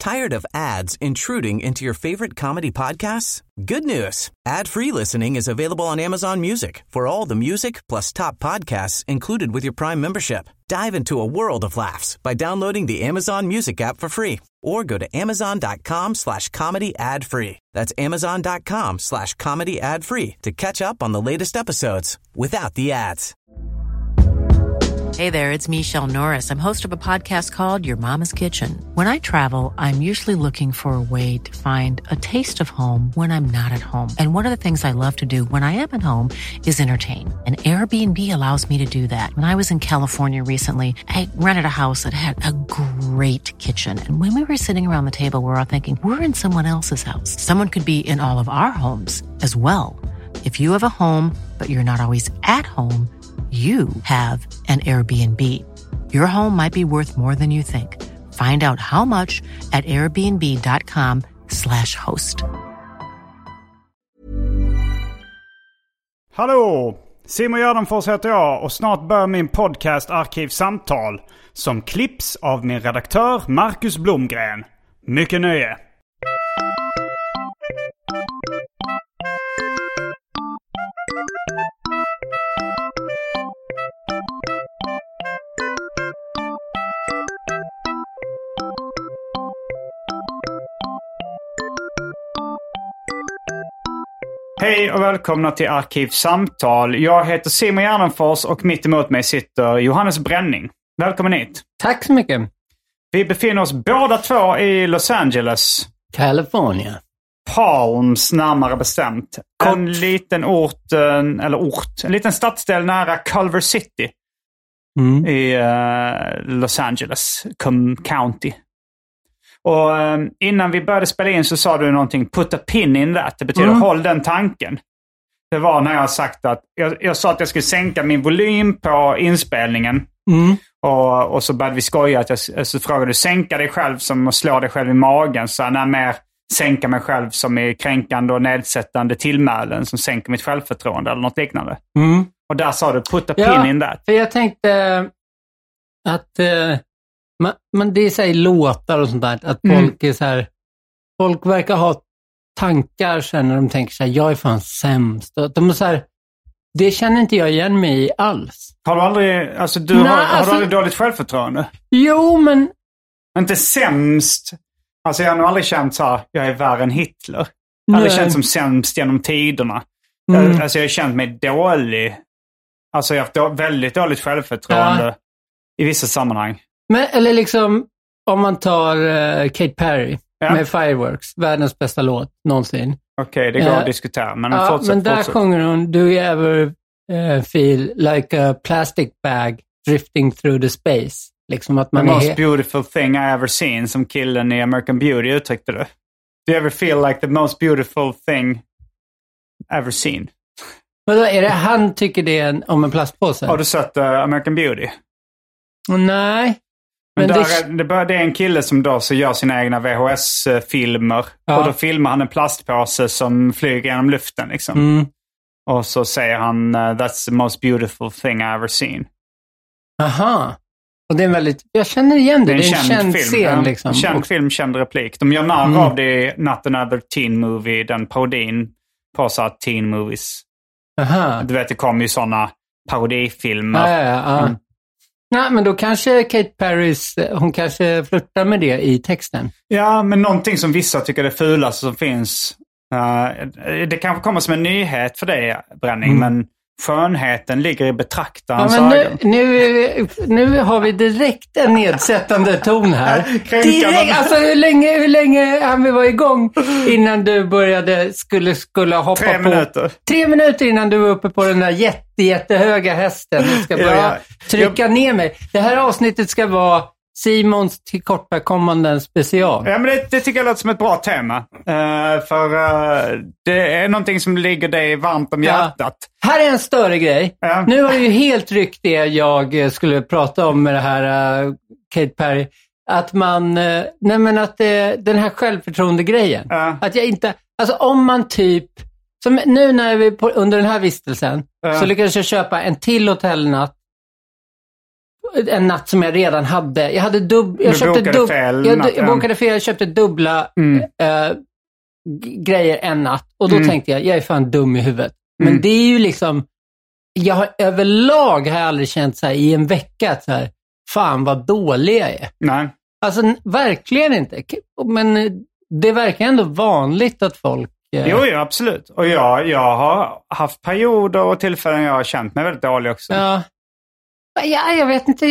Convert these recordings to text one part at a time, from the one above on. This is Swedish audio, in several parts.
Tired of ads intruding into your favorite comedy podcasts? Good news. Ad-free listening is available on Amazon Music for all the music plus top podcasts included with your Prime membership. Dive into a world of laughs by downloading the Amazon Music app for free or go to amazon.com/comedy ad-free. That's amazon.com/comedy ad-free to catch up on the latest episodes without the ads. Hey there, it's Michelle Norris. I'm host of a podcast called Your Mama's Kitchen. When I travel, I'm usually looking for a way to find a taste of home when I'm not at home. And one of the things I love to do when I am at home is entertain. And Airbnb allows me to do that. When I was in California recently, I rented a house that had a great kitchen. And when we were sitting around the table, we were all thinking, we're in someone else's house. Someone could be in all of our homes as well. If you have a home, but you're not always at home, you have an Airbnb. Your home might be worth more than you think. Find out how much at airbnb.com/host. Hallå! Simon Gärdenfors heter jag och snart börjar min podcast Arkivsamtal som klipps av min redaktör Marcus Blomgren. Mycket nöje! Hej och välkomna till Arkivsamtal. Jag heter Simon Gärdenfors och mitt emot mig sitter Johannes Bränning. Välkommen hit. Tack så mycket. Vi befinner oss båda två i Los Angeles. California. Palms närmare bestämt. En liten en liten stadsdel nära Culver City i Los Angeles County. Och innan vi började spela in så sa du någonting, put a pin in that. Det betyder håll den tanken. Det var när jag sagt att jag sa att jag skulle sänka min volym på inspelningen. Och så började vi skoja att så frågade du sänka dig själv som att slå dig själv i magen. Så när mer sänka mig själv som är kränkande och nedsättande tillmälen som sänker mitt självförtroende eller något liknande. Och där sa du put a pin in that. För jag tänkte att men det är så här låtar och sånt där, att folk är så här, folk verkar ha tankar sen när de tänker så här, jag är fan sämst. Och de är så här, det känner inte jag igen mig i alls. Har du aldrig, alltså du har du aldrig dåligt självförtroende? Jo, men inte sämst. Alltså jag har nog aldrig känt så här, jag är värre än Hitler. Jag har aldrig känt som sämst genom tiderna. Alltså jag har känt mig dålig. Alltså jag har haft väldigt dåligt självförtroende i vissa sammanhang. Men, eller liksom, om man tar Katy Perry med Fireworks, världens bästa låt någonsin. Okej, det går att diskutera. Men men där sjunger hon, do you ever feel like a plastic bag drifting through the space? Liksom att man the most beautiful thing I ever seen, som killen i American Beauty uttryckte det. Do you ever feel like the most beautiful thing ever seen? Men då är det, han tycker det om en plastpåse? Har du sett American Beauty? Nej. Men det är en kille som då så gör sina egna VHS-filmer. Och då filmar han en plastpåse som flyger genom luften liksom. Och så säger han that's the most beautiful thing I ever seen. Aha. Och det är en väldigt, jag känner igen det. Det är en känd film, scen liksom. En känd film, känd replik. De gör narr av det i Not Another Teen Movie, den parodin på så här teen movies. Aha. Du vet, det kommer ju sådana parodifilmer. Nej, men då kanske Katy Perrys, hon kanske flirtar med det i texten. Ja, men någonting som vissa tycker är det fulaste som finns. Det kanske kommer som en nyhet för dig, Bränning, men skönheten ligger i betraktarens ögon. Nu har vi direkt en nedsättande ton här. Direkt, alltså hur länge han vi var igång innan du började skulle hoppa 3 minuter. 3 minuter innan du var uppe på den där jättehöga hästen. Du ska börja trycka ner mig. Det här avsnittet ska vara Simons tillkortakommanden special. Ja, men det tycker jag låter som ett bra tema. För det är någonting som ligger dig varmt om hjärtat. Här är en större grej. Ja. Nu har du ju helt ryckt det jag skulle prata om med det här Katy Perry. Att man, den här självförtroende-grejen. Att jag inte, alltså om man typ, som nu när under den här vistelsen så lyckades jag köpa en till hotellnatt en natt som jag redan hade. Jag bokade fel, jag köpte dubbla grejer en natt. Och då tänkte jag är fan dum i huvudet. Men det är ju liksom, överlag har jag aldrig känt så här i en vecka att så här, fan vad dålig jag är. Nej. Alltså verkligen inte. Men det verkar ändå vanligt att folk... Jo, absolut. Och jag har haft perioder och tillfällen jag har känt mig väldigt dålig också. Ja, jag vet inte.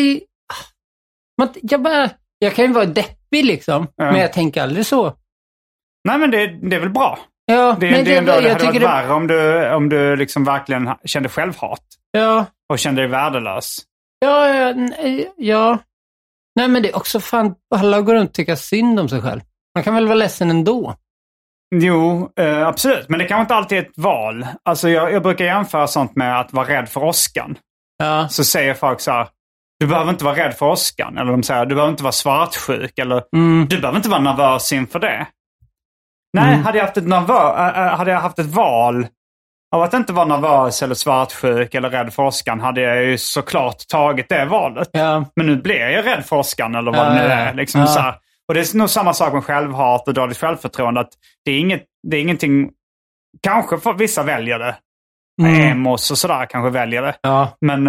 Jag kan ju vara deppig liksom. Men jag tänker aldrig så. Nej, men det är väl bra. Ja, det hade varit värre om du liksom verkligen kände självhat. Ja. Och kände dig värdelös. Ja. Nej, men det är också fan, alla går runt och tycker synd om sig själv. Man kan väl vara ledsen ändå. Jo, absolut. Men det kan inte alltid ett val. Alltså jag brukar jämföra sånt med att vara rädd för åskan. Ja. Så säger folk så här, du behöver inte vara rädd för åskan. Eller de säger, du behöver inte vara svartsjuk. Eller du behöver inte vara nervös inför det. Nej, hade jag haft ett val av att inte vara nervös eller svartsjuk eller rädd för åskan, hade jag ju såklart tagit det valet. Ja. Men nu blir jag rädd för åskan eller vad det nu är. Liksom så här. Och det är nog samma sak med självhat och dåligt självförtroende. Att det är ingenting, kanske för vissa väljer det. Emos och sådär kanske väljer det. Ja. Men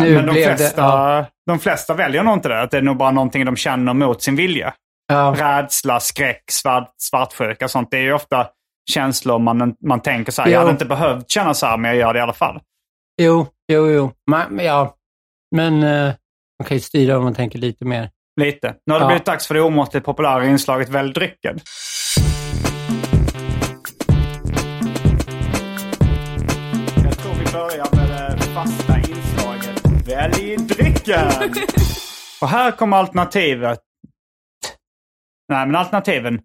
de flesta väljer nog inte det. Att det är nog bara någonting de känner mot sin vilja. Ja. Rädsla, skräck, svartsjuka och sånt. Det är ju ofta känslor man tänker så här. Jag hade inte behövt känna så här, men jag gör det i alla fall. Jo. Men man kan ju styra om man tänker lite mer. Lite. Nu har det blivit dags för det omåttligt populära inslaget Välj drycken. Jag tror vi börjar med det fasta inslaget Välj drycken. Och här kommer alternativet. Nej, men alternativen.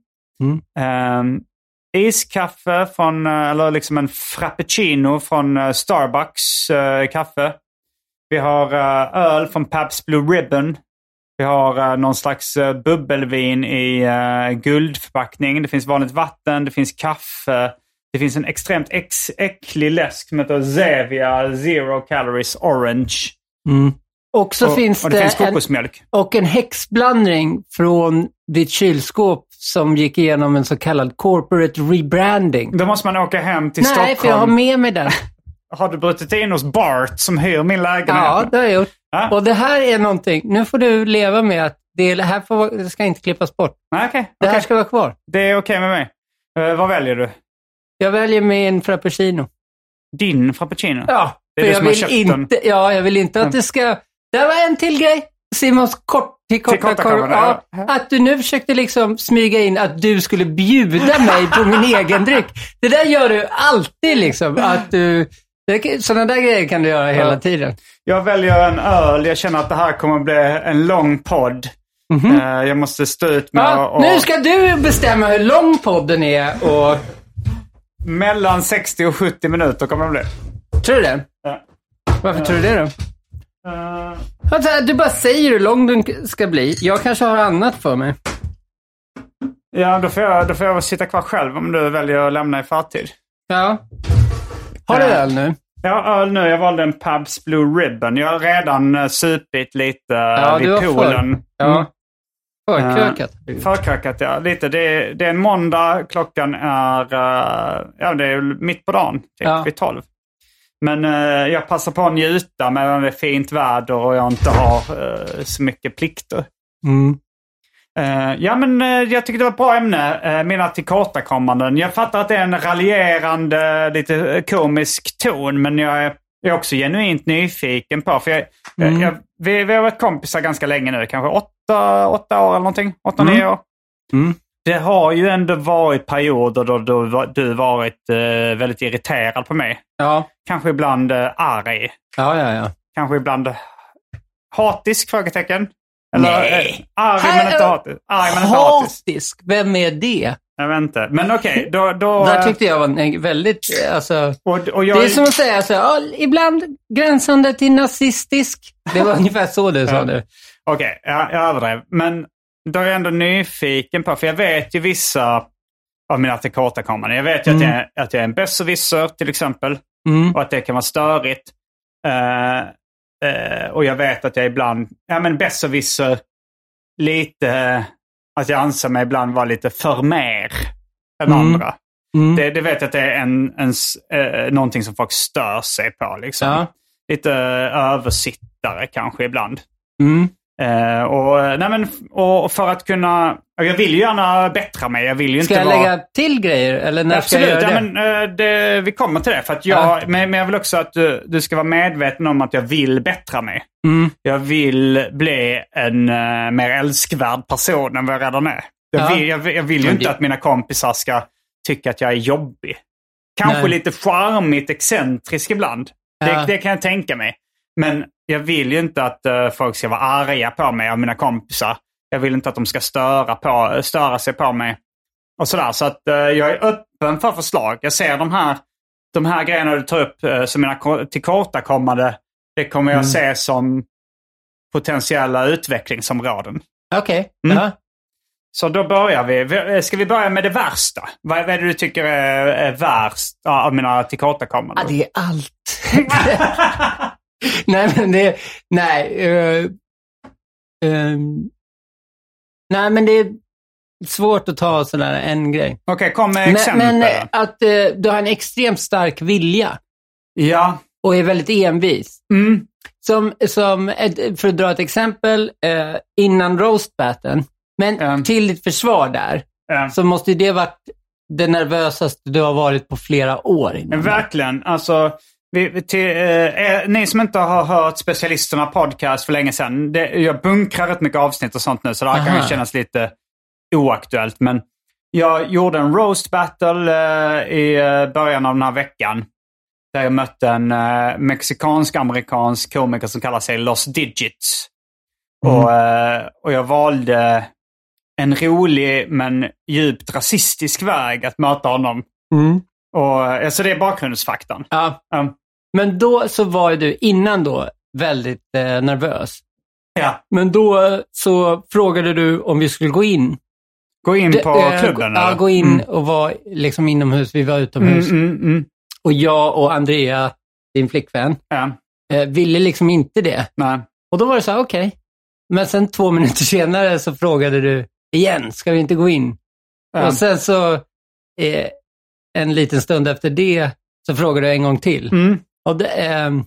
Iskaffe från, eller liksom en frappuccino från Starbucks kaffe. Vi har öl från Pabst Blue Ribbon. Vi har någon slags bubbelvin i guldförpackning. Det finns vanligt vatten, det finns kaffe. Det finns en extremt äcklig läsk som heter Zevia Zero Calories Orange. Och så finns det finns kokosmjölk. Och en häxblandning från ditt kylskåp som gick igenom en så kallad corporate rebranding. Då måste man åka hem till Stockholm. Nej, för jag har med mig den. Har du brutit in hos Bart som hyr min lägenhet? Ja, det har jag gjort. Ja. Och det här är någonting, nu får du leva med att det ska inte klippas bort. Okay. Det här ska vara kvar. Det är okej med mig. Vad väljer du? Jag väljer min frappuccino. Din frappuccino? Ja, det är för jag vill inte att det ska... Det var en till grej. Simons korta. Att du nu försökte liksom smyga in att du skulle bjuda mig på min egen dryck. Det där gör du alltid liksom. Sådana där grejer kan du göra hela tiden. Jag väljer en öl. Jag känner att det här kommer att bli en lång podd. Jag måste stå ut med Nu ska du bestämma hur lång podden är. Och... Mellan 60 och 70 minuter kommer det bli. Tror du det? Ja. Varför tror du det då? Du bara säger hur lång den ska bli. Jag kanske har annat för mig. Ja, då får jag sitta kvar själv om du väljer att lämna i förtid. Ja. Har du öl nu? Ja, öl nu. Jag valde en Pabst Blue Ribbon. Jag har redan supit lite vid poolen. Förkrökat, ja. Lite. Det är en måndag. Klockan är det är mitt på dagen. Vid 12. Men jag passar på att njuta medan det är fint väder och jag inte har så mycket plikter. Jag tycker det var ett bra ämne. Mina tillkortakommanden. Jag fattar att det är en raljerande, lite komisk ton, men jag är också genuint nyfiken på. För vi har varit kompisar ganska länge nu. Kanske 8 år eller någonting. 8-9 år. Det har ju ändå varit perioder då du varit väldigt irriterad på mig. Ja. Kanske ibland arg. Ja. Kanske ibland hatisk, frågetecken. Eller arg men inte hatisk. Hatisk? Vem är det? Jag vet inte. Men okej, då... Där tyckte jag var väldigt... Alltså, och jag... Det är som att säga så, ibland gränsande till nazistisk. Det var ungefär så du sa det. Okej, jag överdrev. Men då är jag ändå nyfiken på, för jag vet ju vissa av mina tillkortakommanden. Jag vet ju att jag är en besserwisser till exempel. Och att det kan vara störigt. och jag vet att jag ibland, besserwisser lite, att jag anser mig ibland vara lite för mer än andra. Det vet jag att det är någonting som folk stör sig på. Liksom. Ja. Lite översittare kanske ibland. Och för att kunna... Jag vill ju gärna bättra mig. Jag vill ju ska inte jag lägga till grejer? Eller när Absolut, ska jag göra det? Vi kommer till det. För att men jag vill också att du ska vara medveten om att jag vill bättra mig. Jag vill bli en mer älskvärd person än vad jag redan är. Jag vill ju inte att mina kompisar ska tycka att jag är jobbig. Kanske lite charmigt, excentrisk ibland. Det kan jag tänka mig. Men jag vill ju inte att folk ska vara arga på mig av mina kompisar. Jag vill inte att de ska störa sig på mig. Och sådär. Så att jag är öppen för förslag. Jag ser de här grejerna du tar upp som mina tillkortakommande. Det kommer jag se som potentiella utvecklingsområden. Okej. Så då börjar vi. Ska vi börja med det värsta? Vad är det du tycker är värst av mina tillkortakommanden? Ja, det är allt. Nej, men det... Nej, men det är svårt att ta sådär en grej. Okej, kom med exempel. Men att du har en extremt stark vilja. Ja. Och är väldigt envis. Som för att dra ett exempel, innan roastbatten. Men till ditt försvar där, så måste ju det varit det nervösaste du har varit på flera år innan. Verkligen. Alltså, ni som inte har hört Specialisterna podcast för länge sedan. Jag bunkrar rätt mycket avsnitt och sånt nu, så det här kan ju kännas lite oaktuellt. Men jag gjorde en roast battle i början av den här veckan. Där jag mötte en mexikansk-amerikansk komiker som kallar sig Los Digits. Och jag valde en rolig men djupt rasistisk väg att möta honom. Och, så det är bakgrundsfaktorn. Ja. Men då så var ju du innan då väldigt nervös. Ja. Men då så frågade du om vi skulle gå in. Gå in på klubben? Ja, gå in och vara liksom inomhus. Vi var utomhus. Och jag och Andrea, din flickvän, ville liksom inte det. Nej. Och då var det så här, okej. Men sen 2 minuter senare så frågade du igen, ska vi inte gå in? Och sen så en liten stund efter det så frågade du en gång till. Och det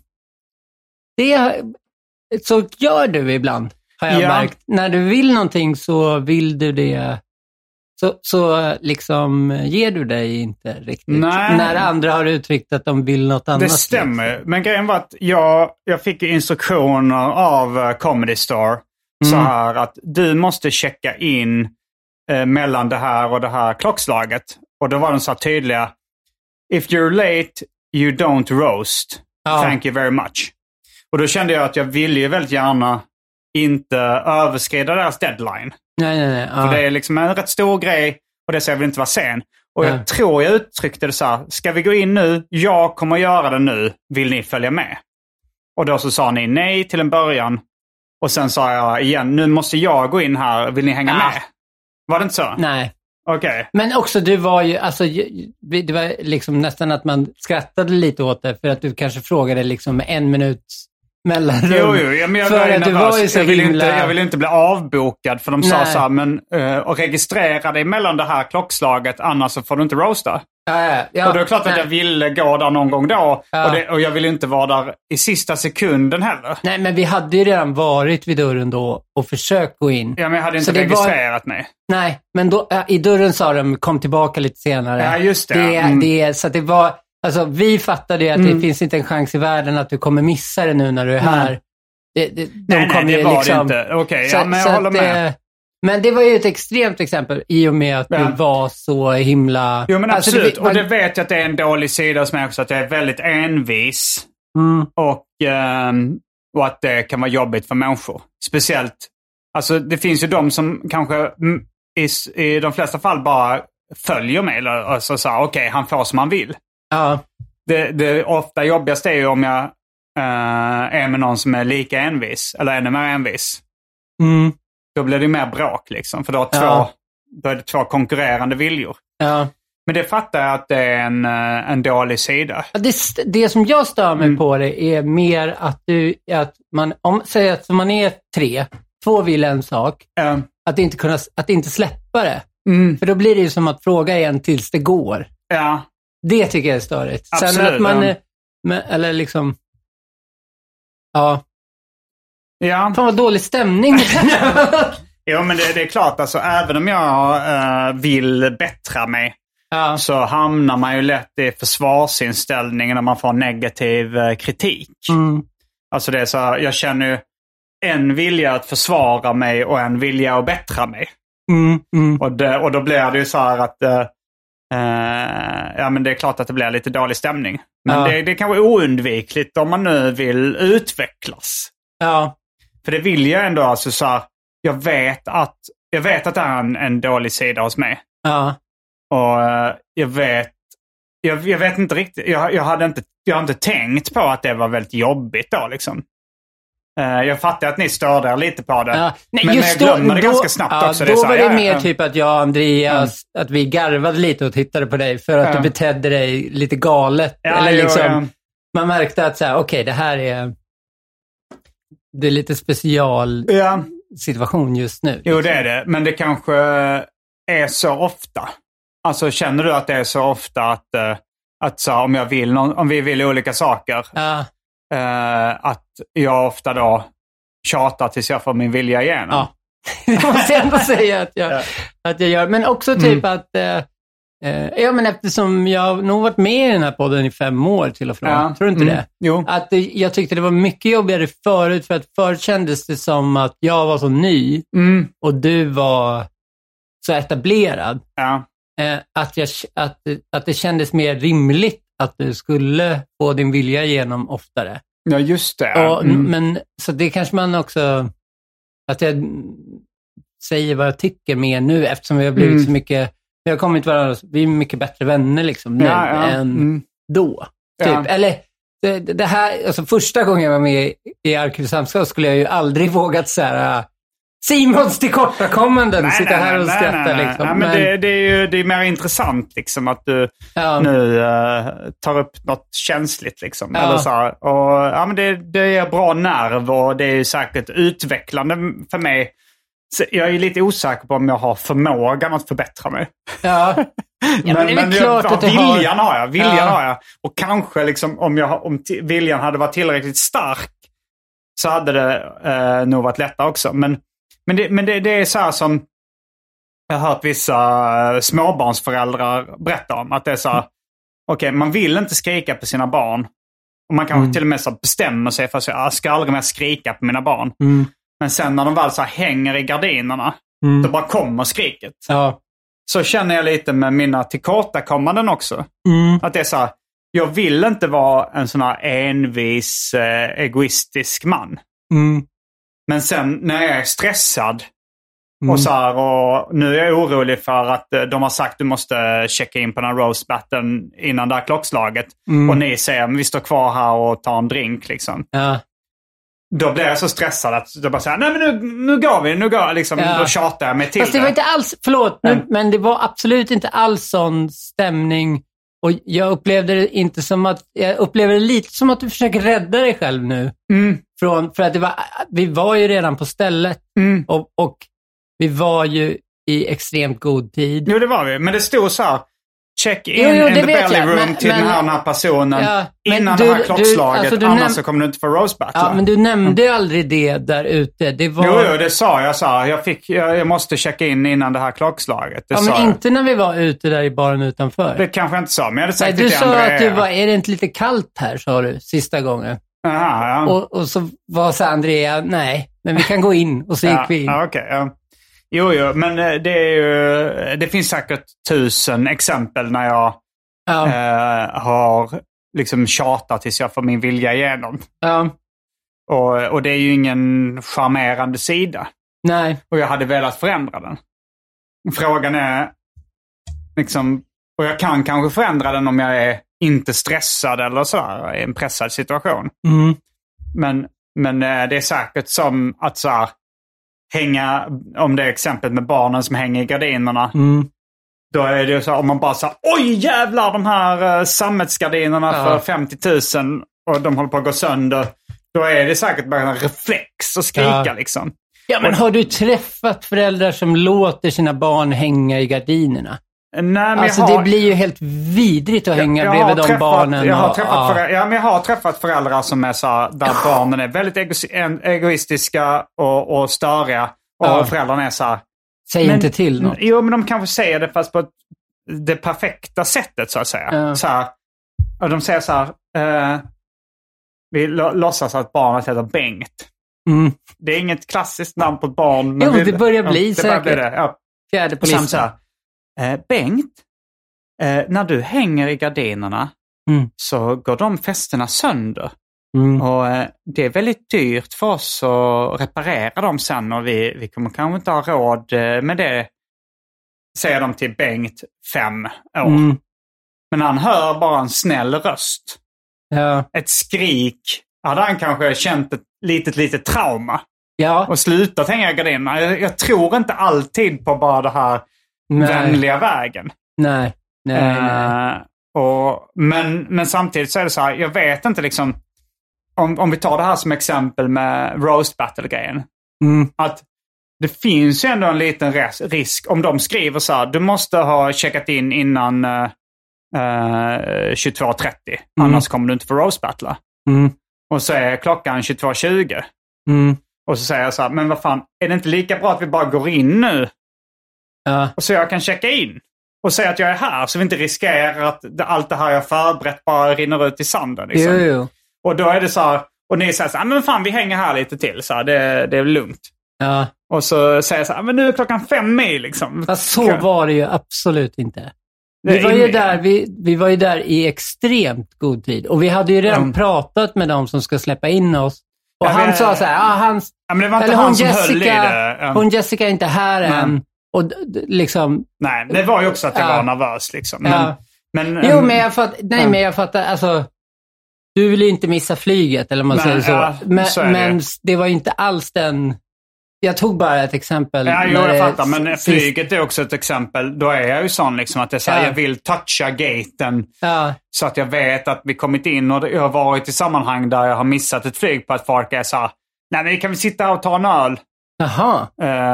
så gör du ibland, har jag märkt. När du vill någonting så vill du det. Så liksom ger du dig inte riktigt. Nej. När andra har uttryckt att de vill något annat. Det stämmer. Liksom. Men grejen var att jag fick instruktioner av Comedy Store. Så här att du måste checka in mellan det här och det här klockslaget. Och då var de så här tydliga. If you're late, you don't roast. Thank you very much. Och då kände jag att jag ville ju väldigt gärna inte överskrida deras deadline. Nej. För det är liksom en rätt stor grej och det så jag vill inte vara sen. Och jag tror jag uttryckte det så här. Ska vi gå in nu? Jag kommer göra det nu. Vill ni följa med? Och då så sa ni nej till en början. Och sen sa jag igen, nu måste jag gå in här. Vill ni hänga med? Var det inte så? Nej. Okej. Men också du var ju, alltså det var liksom nästan att man skrattade lite åt det för att du kanske frågade liksom 1 minut mellanrum. Jo, men jag för att du var ju så jag vill inte bli avbokad för de sa så här, men och registrera dig mellan det här klockslaget, annars så får du inte roasta. Ja, och då är det klart att jag ville gå där någon gång då. Och jag vill inte vara där i sista sekunden heller. Nej, men vi hade ju redan varit vid dörren då och försökt gå in. Ja, men jag hade inte registrerat mig. Nej, men då, i dörren sa de, kom tillbaka lite senare. Ja, just det. Så att det var, alltså vi fattade ju att det finns inte en chans i världen att du kommer missa det nu när du är här. Nej, det var liksom, det inte. Okej, men jag håller med. Men det var ju ett extremt exempel i och med att du var så himla... Jo, men absolut. Och det vet jag att det är en dålig sida som är också att jag är väldigt envis. Och att det kan vara jobbigt för människor. Speciellt, alltså det finns ju de som kanske i de flesta fall bara följer mig. Eller så sa okej, han får som han vill. Ja. Det ofta jobbigaste är ju om jag är med någon som är lika envis. Eller ännu mer envis. Då blir det mer bråk liksom. För då är det 2 konkurrerande viljor. Ja. Men det fattar jag att det är en dålig sida. Det som jag stör mig på det är mer att man, säg att man är 3, 2 vill en sak, att inte släppa det. För då blir det ju som att fråga igen tills det går. Ja. Det tycker jag är störigt. Absolut, sen att man, eller liksom, ja. Fan vad dålig stämning. Jo, men det är klart, alltså, även om jag vill bättra mig så hamnar man ju lätt i försvarsinställningen när man får negativ kritik. Alltså det är så här, jag känner ju en vilja att försvara mig och en vilja att bättra mig. Och då blir det ju så här att men det är klart att det blir lite dålig stämning. Men det kan vara oundvikligt om man nu vill utvecklas. Ja. För det vill jag ändå, alltså så här, jag vet att det är en dålig sida hos mig. Ja. Och jag vet inte riktigt. Jag har inte tänkt på att det var väldigt jobbigt då liksom. Jag fattar att ni störde lite på det. Ja. Nej, men jag glömmer det ganska snabbt också. Då var det mer typ att jag och Andreas, att vi garvade lite och tittade på dig för att du betedde dig lite galet. Ja, eller liksom, man märkte att så här, okej, det här är lite special situation just nu. Liksom. Jo, det är det. Men det kanske är så ofta. Alltså, känner du att det är så ofta att så, om vi vill olika saker, att jag ofta då tjatar tills jag får min vilja igenom? Ja, det måste jag ändå säga att jag gör. Men också typ att men eftersom jag nog varit med i den här podden i 5 år till och från. Tror du inte det? Jo. Att jag tyckte det var mycket jobbigare förut, för att förut kändes det som att jag var så ny och du var så etablerad. Ja. Att det kändes mer rimligt att du skulle få din vilja igenom oftare. Ja, just det. Men så det kanske man också, att jag säger vad jag tycker mer nu, eftersom vi har blivit så mycket, vi har kommit varandra, vi är mycket bättre vänner liksom nu än då. Typ. Ja. Eller det här, alltså första gången jag var med i Arkivsamskap skulle jag ju aldrig vågat så här Simons tillkortakommanden sitta här och skratta. Liksom. Nej, men det är ju mer intressant liksom, att du nu tar upp något känsligt liksom. Ja. Eller så här. Och, men det är bra nerv och det är säkert utvecklande för mig. Så jag är lite osäker på om jag har förmågan att förbättra mig. Ja, men det är klart att viljan har jag. Viljan har jag. Och kanske liksom, om viljan hade varit tillräckligt stark så hade det nog varit lättare också. Men det är så här som jag har hört vissa småbarnsföräldrar berätta om. Att det är så här, okej, man vill inte skrika på sina barn. Och man kanske till och med så bestämmer sig för att jag ska aldrig mer skrika på mina barn. Men sen när de väl så här hänger i gardinerna, då bara kommer skriket. Ja. Så känner jag lite med mina tillkortakommanden också. Att det är så här, jag vill inte vara en sån här envis, egoistisk man. Men sen när jag är stressad och så här, och nu är jag orolig för att de har sagt att du måste checka in på den roast battlen innan det här klockslaget. Och ni säger att vi står kvar här och tar en drink liksom. Ja. Då blir jag så stressad att jag bara säger, nej men nu går vi, liksom, då tjatar jag mig till. Fast det var inte alls, förlåt, men det var absolut inte alls sån stämning. Och jag upplevde det inte som att, jag upplevde det lite som att du försöker rädda dig själv nu. För att vi var ju redan på stället och vi var ju i extremt god tid. Jo, det var vi, men det stod så här, check in in the belly room till den här personen innan det här klockslaget, alltså annars så kommer du inte få roast battle. Ja, men du nämnde aldrig det där ute. Det var... Jo, det sa jag. Jag måste checka in innan det här klockslaget. Det men inte när vi var ute där i baren utanför. Det kanske jag inte sa, men jag hade sagt du sa att du var, är det inte lite kallt här, sa du, sista gången. Aha, ja. Och så var så Andrea, nej, men vi kan gå in, och så gick vi in. Ja, okej. Jo, men det finns säkert 1000 exempel när jag har liksom tjatat tills jag får min vilja igenom. Ja. Och det är ju ingen charmerande sida. Nej. Och jag hade velat förändra den. Frågan är liksom, och jag kan kanske förändra den om jag är inte stressad eller så i en pressad situation. Men det är säkert som att så här, hänga, om det är exempel med barnen som hänger i gardinerna. Då är det så om man bara så oj jävlar de här sammetsgardinerna för 50 000 och de håller på att gå sönder. Då är det säkert bara en reflex att skrika liksom. Ja, men har du träffat föräldrar som låter sina barn hänga i gardinerna? Nej, men alltså det blir ju helt vidrigt att hänga bredvid de barnen. Jag har träffat föräldrar som är så där barnen är väldigt egoistiska och störiga. Och föräldrarna är så här... Säg inte till något. Jo, men de kanske säger det fast på det perfekta sättet så att säga. Så här, och de säger så här... vi låtsas att barnet heter Bengt. Mm. Det är inget klassiskt namn på ett barn. Jo, det börjar bli säkert. Fjärde på listan. Så här, Bengt, när du hänger i gardinerna så går de fästena sönder. Och det är väldigt dyrt för oss att reparera dem sen och vi kommer kanske inte ha råd med det, säger de till Bengt 5 år. Men han hör bara en snäll röst. Ja. Ett skrik. Hade han kanske känt ett litet trauma. Ja. Och slutat hänga i gardinerna. Jag tror inte alltid på bara det här vänliga vägen. Nej. Men samtidigt så är det så här, jag vet inte liksom, om vi tar det här som exempel med roast battle-grejen. Att det finns ju ändå en liten risk om de skriver så här, du måste ha checkat in innan 22.30. Annars kommer du inte få roast battle. Och så är klockan 22.20. Och så säger jag så här, men vad fan, är det inte lika bra att vi bara går in nu? Och så jag kan checka in. Och säga att jag är här så vi inte riskerar att allt det här jag förberett bara rinner ut i sanden. Liksom. Jo. Och då är det så här, och ni säger så här, men fan vi hänger här lite till. Så här, det är lugnt. Ja. Och så säger jag så här, men nu är klockan 5 liksom. Fast så var det ju absolut inte. Vi var ju där i extremt god tid. Och vi hade ju redan pratat med dem som ska släppa in oss. Och han sa så här, men det var inte han som höll i det. Hon Jessica är inte här än. Och liksom... Nej, det var ju också att jag var nervös liksom. Men jag fattar, alltså... Du vill ju inte missa flyget, eller man säger så. Men det var ju inte alls den... Jag tog bara ett exempel. Jag fattar, men flyget är också ett exempel. Då är jag ju sån liksom att det är så här, jag vill toucha gaten så att jag vet att vi kommit in och jag har varit i sammanhang där jag har missat ett flyg på att folk är så här, nej men kan vi sitta här och ta en öl? Jaha.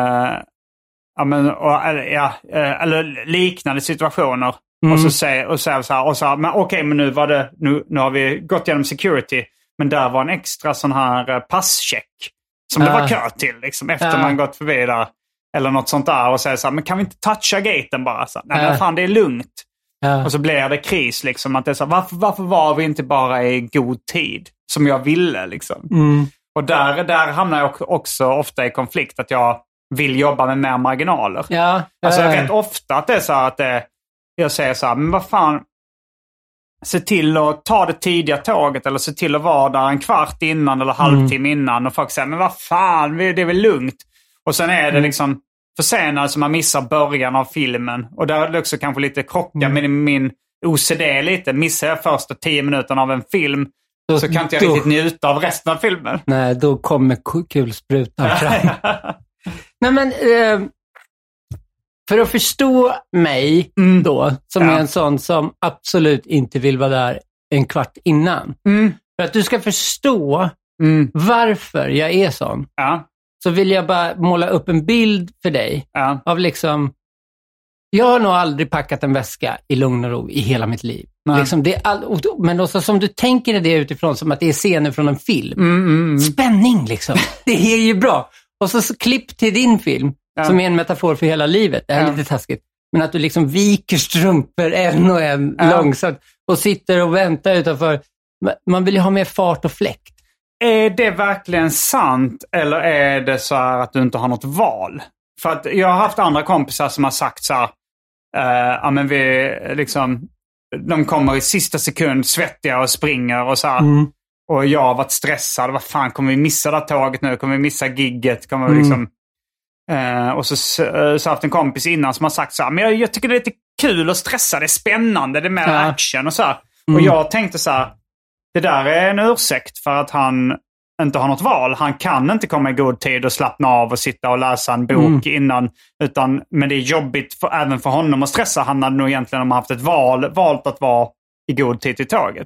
Eller liknande situationer. Och så säger så här, men okej, men nu har vi gått igenom security, men där var en extra sån här passcheck som det var kö till liksom, efter man gått förbi där eller något sånt där och säger så här, men kan vi inte toucha gaten bara så? Nej, men fan, det är lugnt. Och så blir det kris liksom, att det är så här, varför var vi inte bara i god tid som jag ville liksom. Och där hamnar jag också ofta i konflikt att jag vill jobba med mer marginaler. Rätt ofta att det är så här att jag säger så här, men vad fan, se till att ta det tidiga tåget eller se till att vara där en kvart innan eller halvtimme innan, och folk säger, men vad fan, det är väl lugnt. Och sen är det liksom försenat så man missar början av filmen, och där är det också kanske lite krocka med min OCD lite. Missar jag första 10 minuterna av en film så kan inte jag riktigt njuta av resten av filmen. Nej, då kommer kulsprutan fram. Nej, men för att förstå mig då, som är en sån som absolut inte vill vara där en kvart innan. För att du ska förstå varför jag är sån, så vill jag bara måla upp en bild för dig av liksom, jag har nog aldrig packat en väska i lugn och ro i hela mitt liv. Liksom, men också som du tänker det utifrån som att det är scener från en film. Spänning liksom. Det är ju bra. Och så klipp till din film som är en metafor för hela livet. Det här är lite taskigt. Men att du liksom viker strumpor en och en långsamt och sitter och väntar utanför. Man vill ju ha mer fart och fläkt. Är det verkligen sant, eller är det så här att du inte har något val? För att jag har haft andra kompisar som har sagt så här, men vi liksom, de kommer i sista sekund svettiga och springer och så här. Och jag har varit stressad. Vad fan, kommer vi missa det tåget nu? Kommer vi missa gigget? Kommer vi liksom... och så har jag haft en kompis innan som har sagt så här, men jag tycker det är lite kul och stressa, det är spännande, det är mer action och så här. Och jag tänkte så här, det där är en ursäkt för att han inte har något val. Han kan inte komma i god tid och slappna av och sitta och läsa en bok innan. Men det är jobbigt även för honom att stressa. Han hade nog egentligen, om han haft ett valt att vara i god tid till tåget.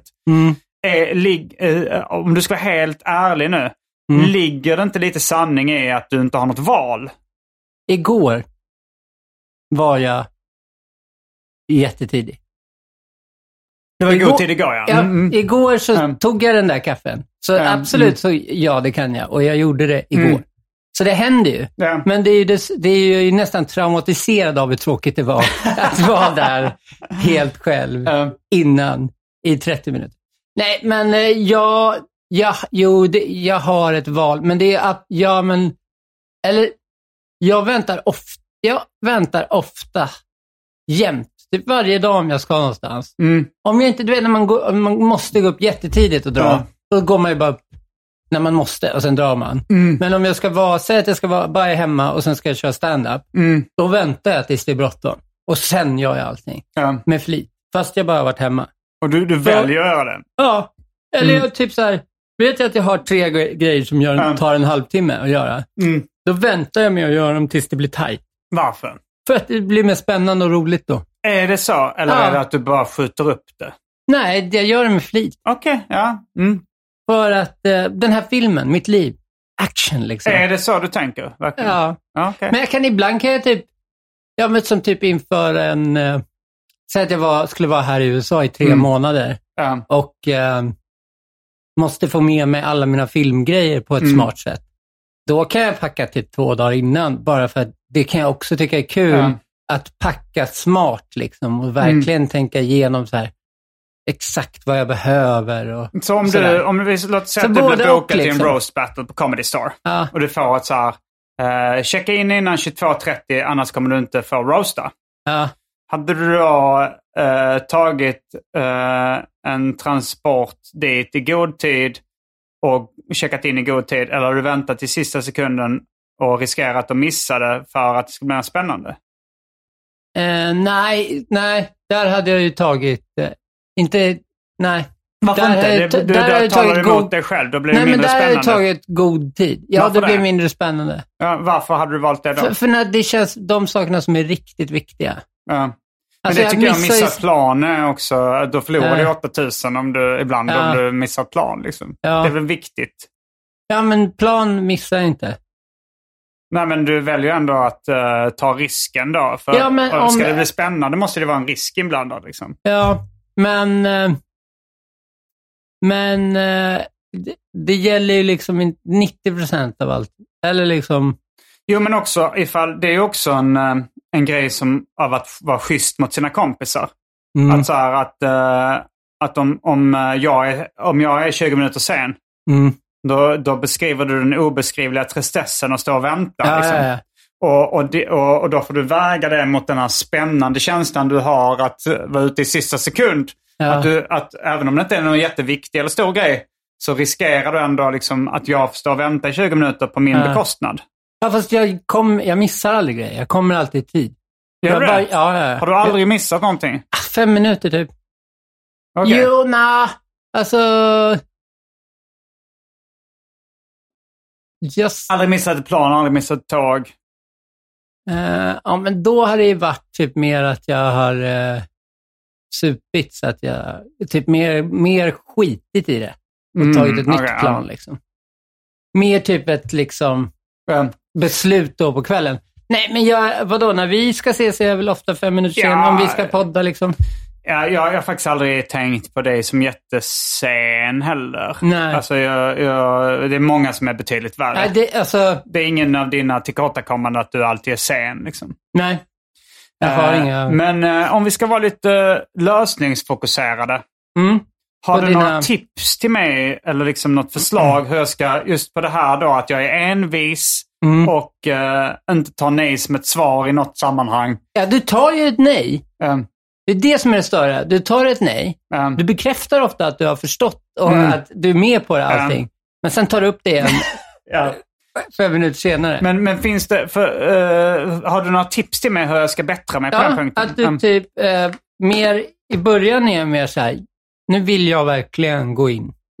Om du ska vara helt ärlig nu, ligger det inte lite sanning i att du inte har något val? Igår var jag jättetidig. Det var god tid igår, ja. Igår så tog jag den där kaffen. Så absolut, så ja, det kan jag. Och jag gjorde det igår. Så det händer ju. Men det är ju nästan traumatiserad av hur tråkigt det var att vara där helt själv innan i 30 minuter. Nej, men jag har ett val. Men det är att, jag väntar ofta jämt. Typ varje dag om jag ska någonstans. Om jag inte, du vet, när man måste gå upp jättetidigt och dra, då går man ju bara upp när man måste och sen drar man. Men om jag ska säga att jag ska vara bara hemma och sen ska jag köra stand-up, då väntar jag tills det är bråttom. Och sen gör jag allting med flit. Fast jag bara har varit hemma. Och du väljer att göra det? Ja. Eller jag typ så här, vet jag att jag har 3 grejer som tar en halvtimme att göra. Då väntar jag med att göra dem tills det blir tajt. Varför? För att det blir mer spännande och roligt då. Är det så? Eller är det att du bara skjuter upp det? Nej, jag gör det med flit. Okej, ja. För att den här filmen, mitt liv, action liksom. Är det så du tänker? Verkligen? Ja. Okay. Men ibland kan jag typ, som typ inför säg att jag skulle vara här i USA i 3 månader. Och måste få med mig alla mina filmgrejer på ett smart sätt. Då kan jag packa till 2 dagar innan, bara för att det kan jag också tycka är kul att packa smart liksom och verkligen tänka igenom så här exakt vad jag behöver. Och så om vi låt säga att du blir bokad till en roast battle på Comedy Store och du får ett så här checka in innan 22:30, annars kommer du inte få roasta. Hade du då tagit en transport dit i god tid och checkat in i god tid, eller har du väntat till sista sekunden och riskerat att missa det för att det ska bli spännande? Nej, där hade jag ju tagit nej. Varför inte? Du talar emot dig själv, då blir det mindre spännande. Men där har jag tagit god tid. Ja, det blir mindre spännande. Varför hade du valt det då? För när det känns de sakerna som är riktigt viktiga. Men alltså, det tycker jag missar plan också. Då förlorar du 8000 om du missar plan. Liksom. Det är väl viktigt. Ja, men plan missar inte. Nej, men du väljer ändå att ta risken då. För ska det bli spännande måste det vara en risk inblandad. Liksom. Ja, men det gäller ju liksom 90% av allt. Eller liksom... Jo, men också ifall det är också en grej som av att vara schysst mot sina kompisar. Att så här att om jag är 20 minuter sen, då beskriver du den obeskrivliga tristessen och står och väntar. Liksom. Och då får du väga det mot den här spännande känslan du har att vara ute i sista sekund. Att även om det inte är någon jätteviktig eller stor grej, så riskerar du ändå liksom att jag står och väntar i 20 minuter på min bekostnad. Ja, fast jag missar aldrig grejer. Jag kommer alltid i tid. Gör du det? Har du aldrig missat någonting? 5 minuter typ. Okay. Jo, alltså... Aldrig missat ett plan, aldrig missat ett tåg. Ja, men då har det ju varit typ mer att jag har supit, så att jag typ mer skitit i det. Och tagit ett nytt plan liksom. Mer typ ett liksom beslut då på kvällen. Nej, men vadå, när vi ska ses är jag väl ofta 5 minuter sen om vi ska podda liksom. Ja, jag har faktiskt aldrig tänkt på dig som jättesen heller. Nej. Alltså, det är många som är betydligt värre. Nej, det är ingen av dina tillkortakommande att du alltid är sen. Liksom. Nej, jag har inga... Men om vi ska vara lite lösningsfokuserade. Har du några tips till mig eller liksom något förslag hur jag ska, just på det här då, att jag är envis och inte tar nej som ett svar i något sammanhang? Ja, du tar ju ett nej. Det är det som är det större. Du tar ett nej. Du bekräftar ofta att du har förstått och att du är med på det allting. Men sen tar du upp det igen 5 minuter senare. Men finns det... har du några tips till mig hur jag ska bättra mig på den punkten? Att du typ mer i början är mer så här, nu vill jag verkligen gå in.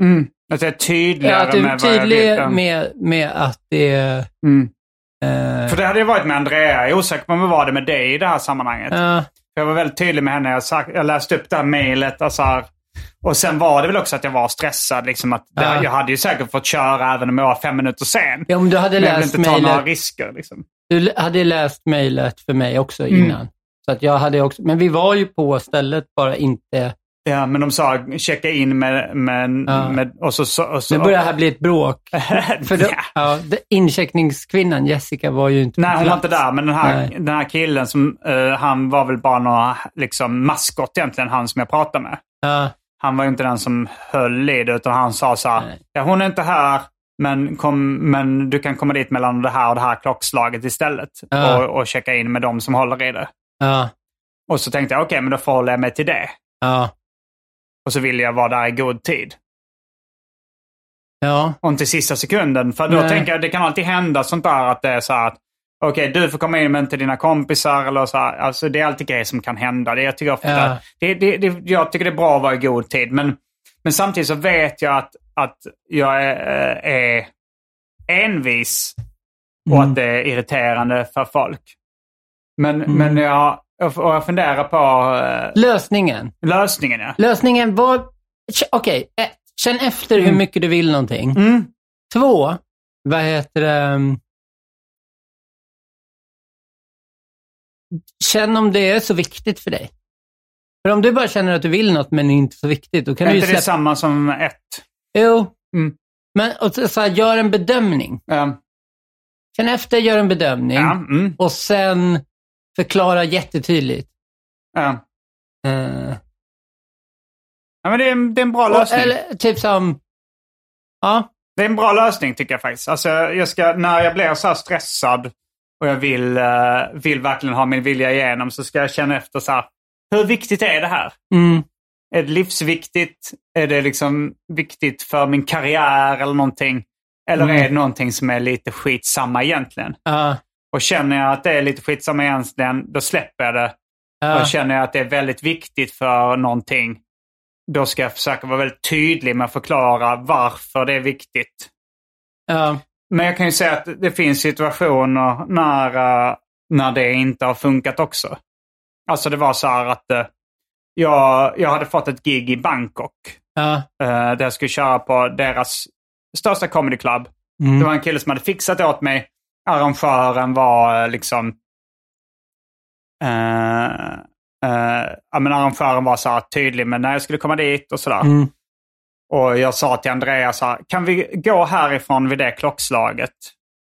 Att det är tydligare att du är med vad jag vill. med att det är... För det hade ju varit med Andrea. Jag är osäker på om det var det med dig i det här sammanhanget. Jag var väldigt tydlig med henne. Jag läste upp det här mejlet. Och sen var det väl också att jag var stressad. Liksom, att jag hade ju säkert fått köra även om jag var 5 minuter sen. Ja, om du hade läst mejlet. Jag några risker. Liksom. Du hade läst mejlet för mig också innan. Så att jag hade också... Men vi var ju på stället, bara inte... Ja, men de sa checka in med och så. Nu börjar det här bli ett bråk. För incheckningskvinnan Jessica var ju inte... Nej, hon var inte där. Men den här killen som han var väl bara någon liksom maskot egentligen, han som jag pratade med. Han var ju inte den som höll i det, utan han sa så här: ja, hon är inte här, men du kan komma dit mellan det här och det här klockslaget istället och checka in med dem som håller i det. Och så tänkte jag, okej, men då förhåller jag mig till det. Och så vill jag vara där i god tid. Och inte sista sekunden. För då tänker jag, det kan alltid hända sånt där att det är så här att okej, du får komma in med till dina kompisar eller så här. Alltså det är alltid grejer som kan hända. Jag tycker ofta jag tycker det är bra att vara i god tid. Men samtidigt så vet jag att jag är envis och att det är irriterande för folk. Men jag funderar på... Lösningen, ja. Lösningen var... Okej, känn efter hur mycket du vill någonting. 2, vad heter det... Känn om det är så viktigt för dig. För om du bara känner att du vill något men inte så viktigt, då kan du ju släppa... Är inte det samma som 1? Jo. Men och så här, gör en bedömning. Känn efter, gör en bedömning. Och sen förklara jättetydligt. Men det är en bra lösning. Eller typ som... Det är en bra lösning tycker jag faktiskt. Alltså när jag blir så här stressad och jag vill verkligen ha min vilja igenom, så ska jag känna efter så här: hur viktigt är det här? Är det livsviktigt? Är det liksom viktigt för min karriär eller någonting? Eller är det någonting som är lite skitsamma egentligen? Och känner jag att det är lite skitsamma egentligen, då släpper jag det. Och känner jag att det är väldigt viktigt för någonting, då ska jag försöka vara väldigt tydlig med att förklara varför det är viktigt. Men jag kan ju säga att det finns situationer när det inte har funkat också. Alltså det var så här att jag hade fått ett gig i Bangkok. Där jag skulle köra på deras största comedy club. Det var en kille som hade fixat det åt mig. Arrangören var liksom... arrangören var så här tydlig med när jag skulle komma dit och sådär. Och jag sa till Andrea så här: kan vi gå härifrån vid det klockslaget?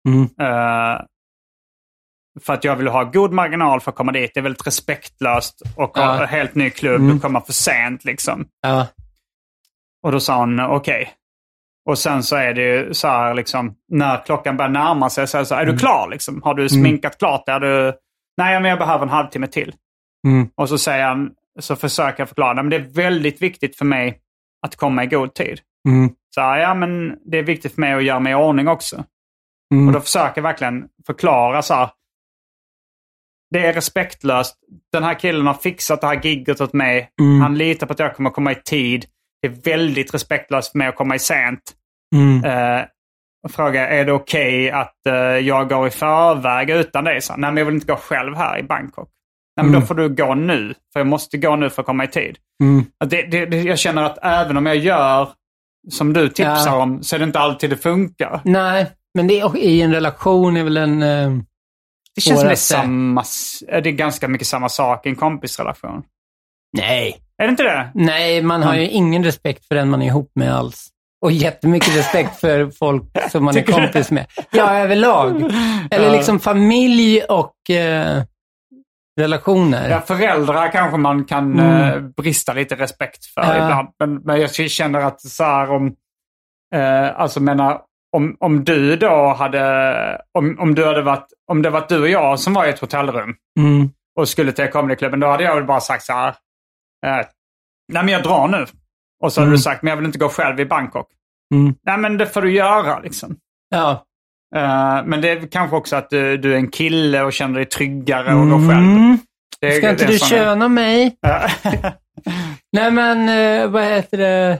För att jag vill ha god marginal för att komma dit. Det är väldigt respektlöst och helt ny klubb och komma för sent liksom. Och då sa hon okej. Och sen så är det ju så här liksom, när klockan börjar närma sig så är du klar liksom? Har du sminkat klart? Nej, men jag behöver en halvtimme till. Och så säger han, så försöker jag förklara, men det är väldigt viktigt för mig att komma i god tid. Så men det är viktigt för mig att göra mig i ordning också. Och då försöker jag verkligen förklara så här: det är respektlöst. Den här killen har fixat det här gigget åt mig. Han litar på att jag kommer komma i tid. Det är väldigt respektlöst för mig att komma i sent. Och fråga, är det okej att jag går i förväg utan dig? Så, nej, men jag vill inte gå själv här i Bangkok. Nej, men då får du gå nu. För jag måste gå nu för att komma i tid. Jag känner att även om jag gör som du tipsar om, så är det inte alltid det funkar. Nej, men det är, i en relation är väl en... det känns som det är ganska mycket samma sak i en kompisrelation. Nej. Är det inte det? Nej, man har ju ingen respekt för den man är ihop med alls. Och jättemycket respekt för folk som man är kompis med. Ja, överlag. Eller liksom familj och relationer. Ja, föräldrar kanske man kan brista lite respekt för ibland. Men jag känner att så här om du då hade... Om det var du och jag som var i ett hotellrum och skulle till comedyklubben, då hade jag väl bara sagt så här: nej, men jag drar nu. Och så hade du sagt, men jag vill inte gå själv i Bangkok. Nej, men det får du göra liksom. Ja. Men det är kanske också att du är en kille och känner dig tryggare och går själv. Ska inte du köna mig? Nej, men vad heter det?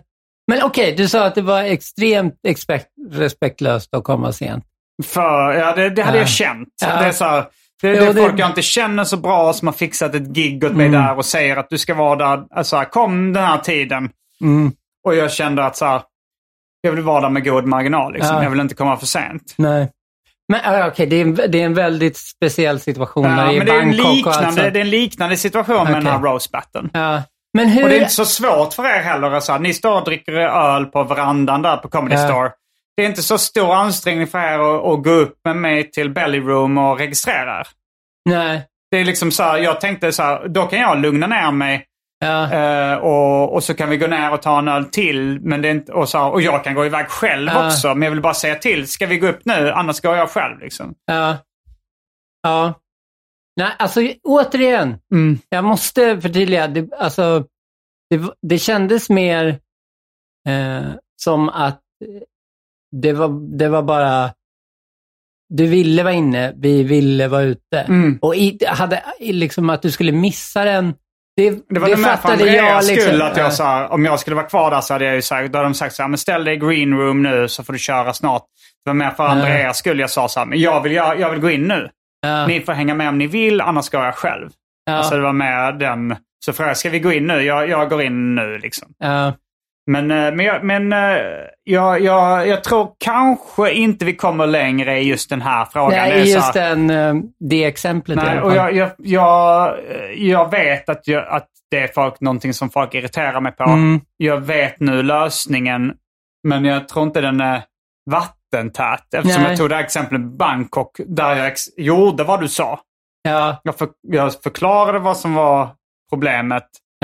Men okej, du sa att det var extremt respektlöst att komma sent. Det hade jag känt. Det är så här, det är folk jag inte känner så bra som har fixat ett gig åt mig där och säger att du ska vara där. Alltså, kom den här tiden. Och jag kände att så här, jag vill vara där med god marginal. Liksom. Jag vill inte komma för sent. Nej. Men okej, det är en väldigt speciell situation när det är Bangkok. Det är en liknande situation med den här roast battlen. Ja. Men hur... Och det är inte så svårt för er heller. Alltså, ni står och dricker öl på verandan där på Comedy Store. Det är inte så stor ansträngning för er att gå upp med mig till Belly Room och registrera er. Nej. Det är liksom så här, jag tänkte så här, då kan jag lugna ner mig. Och så kan vi gå ner och ta en öl till. Men det är inte, och jag kan gå iväg själv också. Men jag vill bara säga till, ska vi gå upp nu? Annars går jag själv liksom. Ja. Nej, alltså återigen. Jag måste förtydliga. Det kändes mer som att det var bara... Du ville vara inne, vi ville vara ute. Och hade liksom att du skulle missa den. Det var det med för Andreas skull att jag sa, om jag skulle vara kvar där så hade jag ju sagt, då hade de sagt så här, men ställ dig i green room nu så får du köra snart. Det var mer för Andreas skull jag sa så här, men jag vill gå in nu. Ni får hänga med om ni vill, annars går jag själv. Alltså det var med den, så frågade jag, ska vi gå in nu? Jag går in nu liksom. Men jag tror kanske inte vi kommer längre i just den här frågan. Nej, just det exemplet. Nej, och jag vet att det är någonting som folk irriterar mig på. Jag vet nu lösningen, men jag tror inte den är vattentät. Eftersom jag tog det här exemplet Bangkok där jag gjorde vad du sa. Jag förklarade vad som var problemet.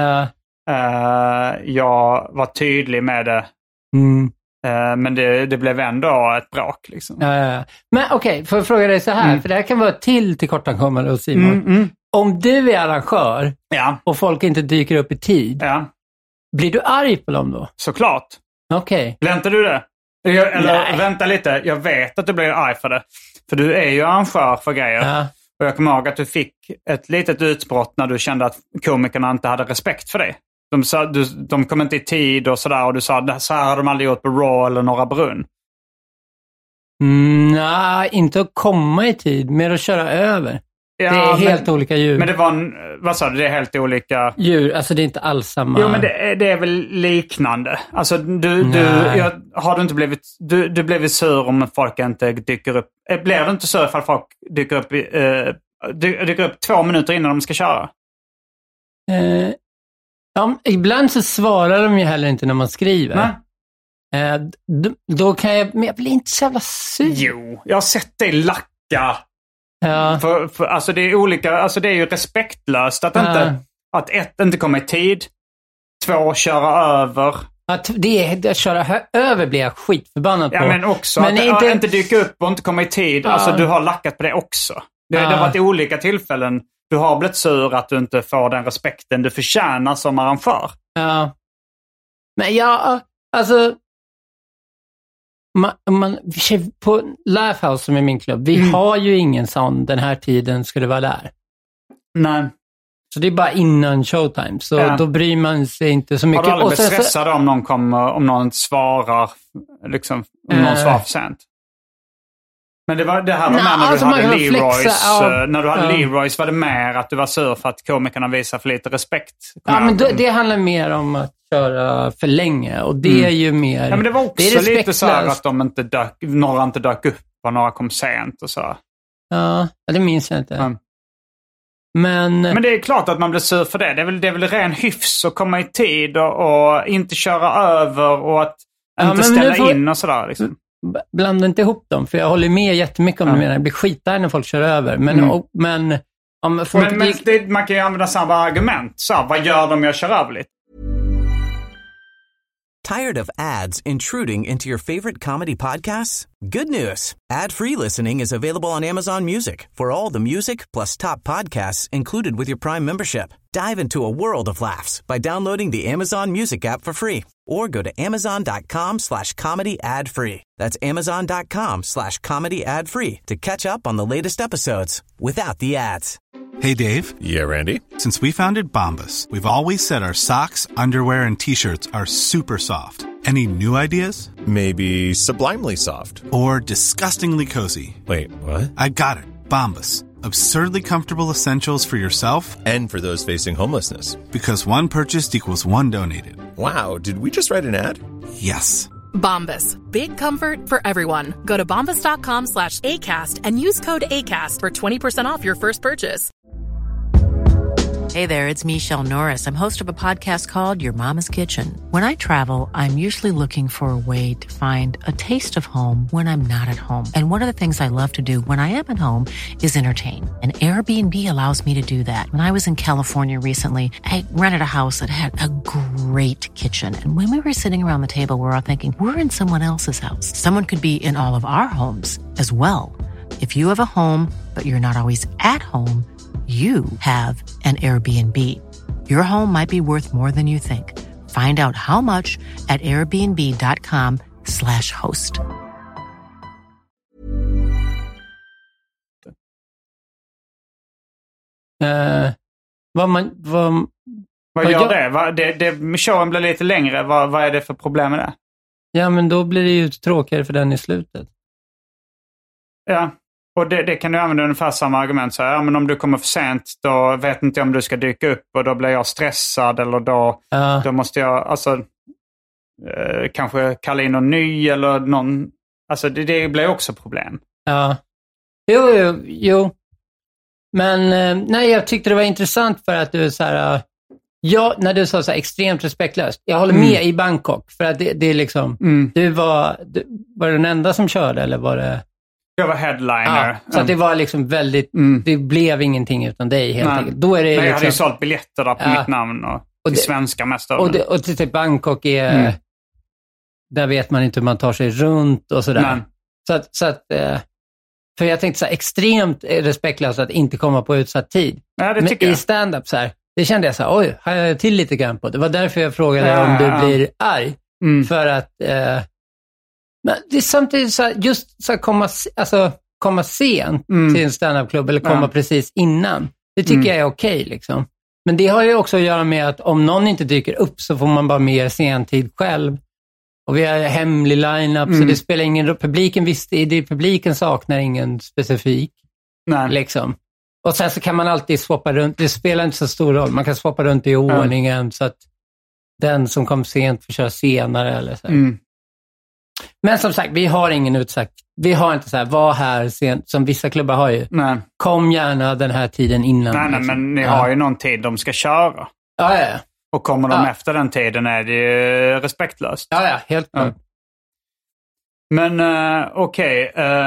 Jag var tydlig med det. Men det blev ändå ett brak liksom. Men okej, får jag fråga dig så här, för det här kan vara tillkortakommande hos Simon. Om du är arrangör och folk inte dyker upp i tid, blir du arg på dem då? Såklart. Okej. Blir inte du det? Vänta lite, jag vet att du blir arg för det. För du är ju arrangör för grejer. Och jag kommer ihåg att du fick ett litet utbrott när du kände att komikerna inte hade respekt för dig. De kom inte i tid och sådär, och du sa så här har de aldrig gjort på Raw eller Norra Brunn. Nej, inte att komma i tid, mer att köra över. Det är helt olika djur. Men det var vad sa du, det är helt olika djur, alltså det är inte alls samma. Jo, men det är väl liknande. Alltså har du inte blivit du blev sur om folk inte dyker upp. Blir du inte sur ifall folk dyker upp 2 minuter innan de ska köra? Ibland så svarar de ju heller inte när man skriver. Då kan men jag blir inte så jävla sur. Jo, jag har sett dig lacka. För alltså det är olika, alltså det är ju respektlöst att inte komma i tid, 2 köra över. Att köra över blir jag skitförbannad på. Ja, men också men att inte dyka upp och inte komma i tid. Alltså du har lackat på det också. Det har varit olika tillfällen. Du har blivit sur att du inte får den respekten du förtjänar som arrangör. Men alltså på Lifehouse som är min klubb, vi har ju ingen sån, den här tiden ska det vara där. Nej. Så det är bara innan showtime, så då bryr man sig inte så mycket. Har du aldrig blivit stressad om någon inte svarar, liksom, om någon svarar för sent? Men det här var när du hade Leroy's. När du hade Leroy's var det mer att du var sur för att komikerna visar för lite respekt. Men det handlar mer om att köra för länge. Och det är ju mer... Ja, men det var också lite så här att några inte dök upp och några kom sent och så. Ja, det minns jag inte. Men det är klart att man blir sur för det. Det är väl ren hyfs att komma i tid och inte köra över och att inte ställa in och sådär liksom. Blanda inte ihop dem, för jag håller med jättemycket om det. Det blir skitare när folk kör över. Men man kan ju använda samma argument. Så, vad gör de om jag kör över lite? Tired of ads intruding into your favorite comedy podcasts? Good news. Ad-free listening is available on Amazon Music for all the music plus top podcasts included with your Prime membership. Dive into a world of laughs by downloading the Amazon Music app for free or go to amazon.com/comedy ad-free. That's amazon.com/comedy ad-free to catch up on the latest episodes without the ads. Hey, Dave. Yeah, Randy. Since we founded Bombas, we've always said our socks, underwear, and T-shirts are super soft. Any new ideas? Maybe sublimely soft. Or disgustingly cozy? Wait, what? I got it. Bombas. Absurdly comfortable essentials for yourself and for those facing homelessness. Because one purchased equals one donated. Wow, did we just write an ad? Yes. Bombas. Big comfort for everyone. Go to bombas.com/ACAST and use code ACAST for 20% off your first purchase. Hey there, it's Michelle Norris. I'm host of a podcast called Your Mama's Kitchen. When I travel, I'm usually looking for a way to find a taste of home when I'm not at home. And one of the things I love to do when I am at home is entertain. And Airbnb allows me to do that. When I was in California recently, I rented a house that had a great kitchen. And when we were sitting around the table, we were all thinking, we're in someone else's house. Someone could be in all of our homes as well. If you have a home, but you're not always at home, you have an Airbnb. Your home might be worth more than you think. Find out how much at airbnb.com/host. Vad gör det? Showen blir lite längre. Vad är det för problem med det? Ja, men då blir det ju tråkigare för den i slutet. Ja. Och det kan du använda ungefär samma argument. Så men om du kommer för sent, då vet inte jag om du ska dyka upp. Och då blir jag stressad. Eller då måste jag kanske kalla in någon ny. Eller någon. Alltså det blir också problem. Ja. Jo. Men nej, jag tyckte det var intressant för att du så här... när du sa så här extremt respektlöst. Jag håller med i Bangkok. För att det är liksom... Du var den enda som körde, eller var det... Jag var headliner. Ja, så att det var liksom väldigt... Det blev ingenting utan dig helt enkelt. Då är det jag liksom, hade ju sålt biljetter där på mitt namn och till svenska mest av det. Och till Bangkok är... Där vet man inte hur man tar sig runt och sådär. Så att för jag tänkte så här, extremt respektlöst att inte komma på utsatt tid. Ja, det men tycker jag. I stand-up så här, det kände jag så här, oj, har jag till lite grann på. Det var därför jag frågade om du blir arg. För att... Men det är samtidigt så här, just så här komma sent till en stand-up-klubb eller komma precis innan. Det tycker jag är okej liksom. Men det har ju också att göra med att om någon inte dyker upp så får man bara mer sentid själv. Och vi har hemlig line-up så det spelar ingen roll. Publiken saknar ingen specifik. Nej. Liksom. Och sen så kan man alltid swappa runt. Det spelar inte så stor roll. Man kan swappa runt i ordningen så att den som kom sent får köra senare eller så. Men som sagt, vi har ingen utsagt. Vi har inte så här, var här sent, som vissa klubbar har ju. Nej. Kom gärna den här tiden innan. Nej, liksom. Men ni har ju någon tid de ska köra. Ja. Och kommer de efter den tiden är det ju respektlöst. Ja, helt klart. Men okej.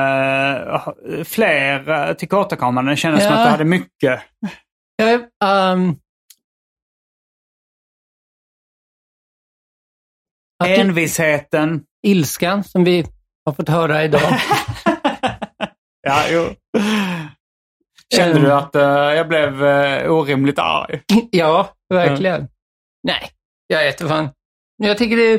Fler tillkortakommanden. Det kändes som att du hade mycket. Envisheten. Ilskan som vi har fått höra idag. Ja, jo. Kände du att jag blev orimligt arg? Ja, verkligen. Nej, jag vet inte fan. Jag tycker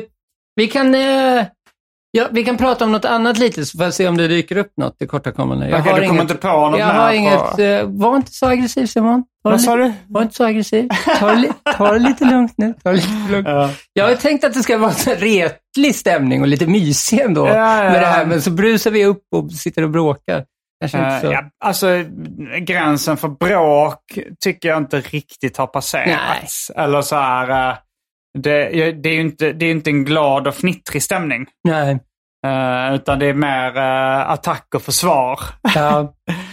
vi kan prata om något annat lite så får jag se om det dyker upp något tillkortakommande. Du kommer inte på något. Jag har inget. Var inte så aggressiv, Simon. Vad sa du? Var inte så aggressiv. Ta det lite lugnt nu. Jag har tänkt att det ska vara en retlig stämning och lite mysig ändå med det här. Men så brusar vi upp och sitter och bråkar. Alltså gränsen för bråk tycker jag inte riktigt har passerats. Eller så här, det är ju inte en glad och fnittrig stämning. Nej. Utan det är mer attack och försvar. Ja.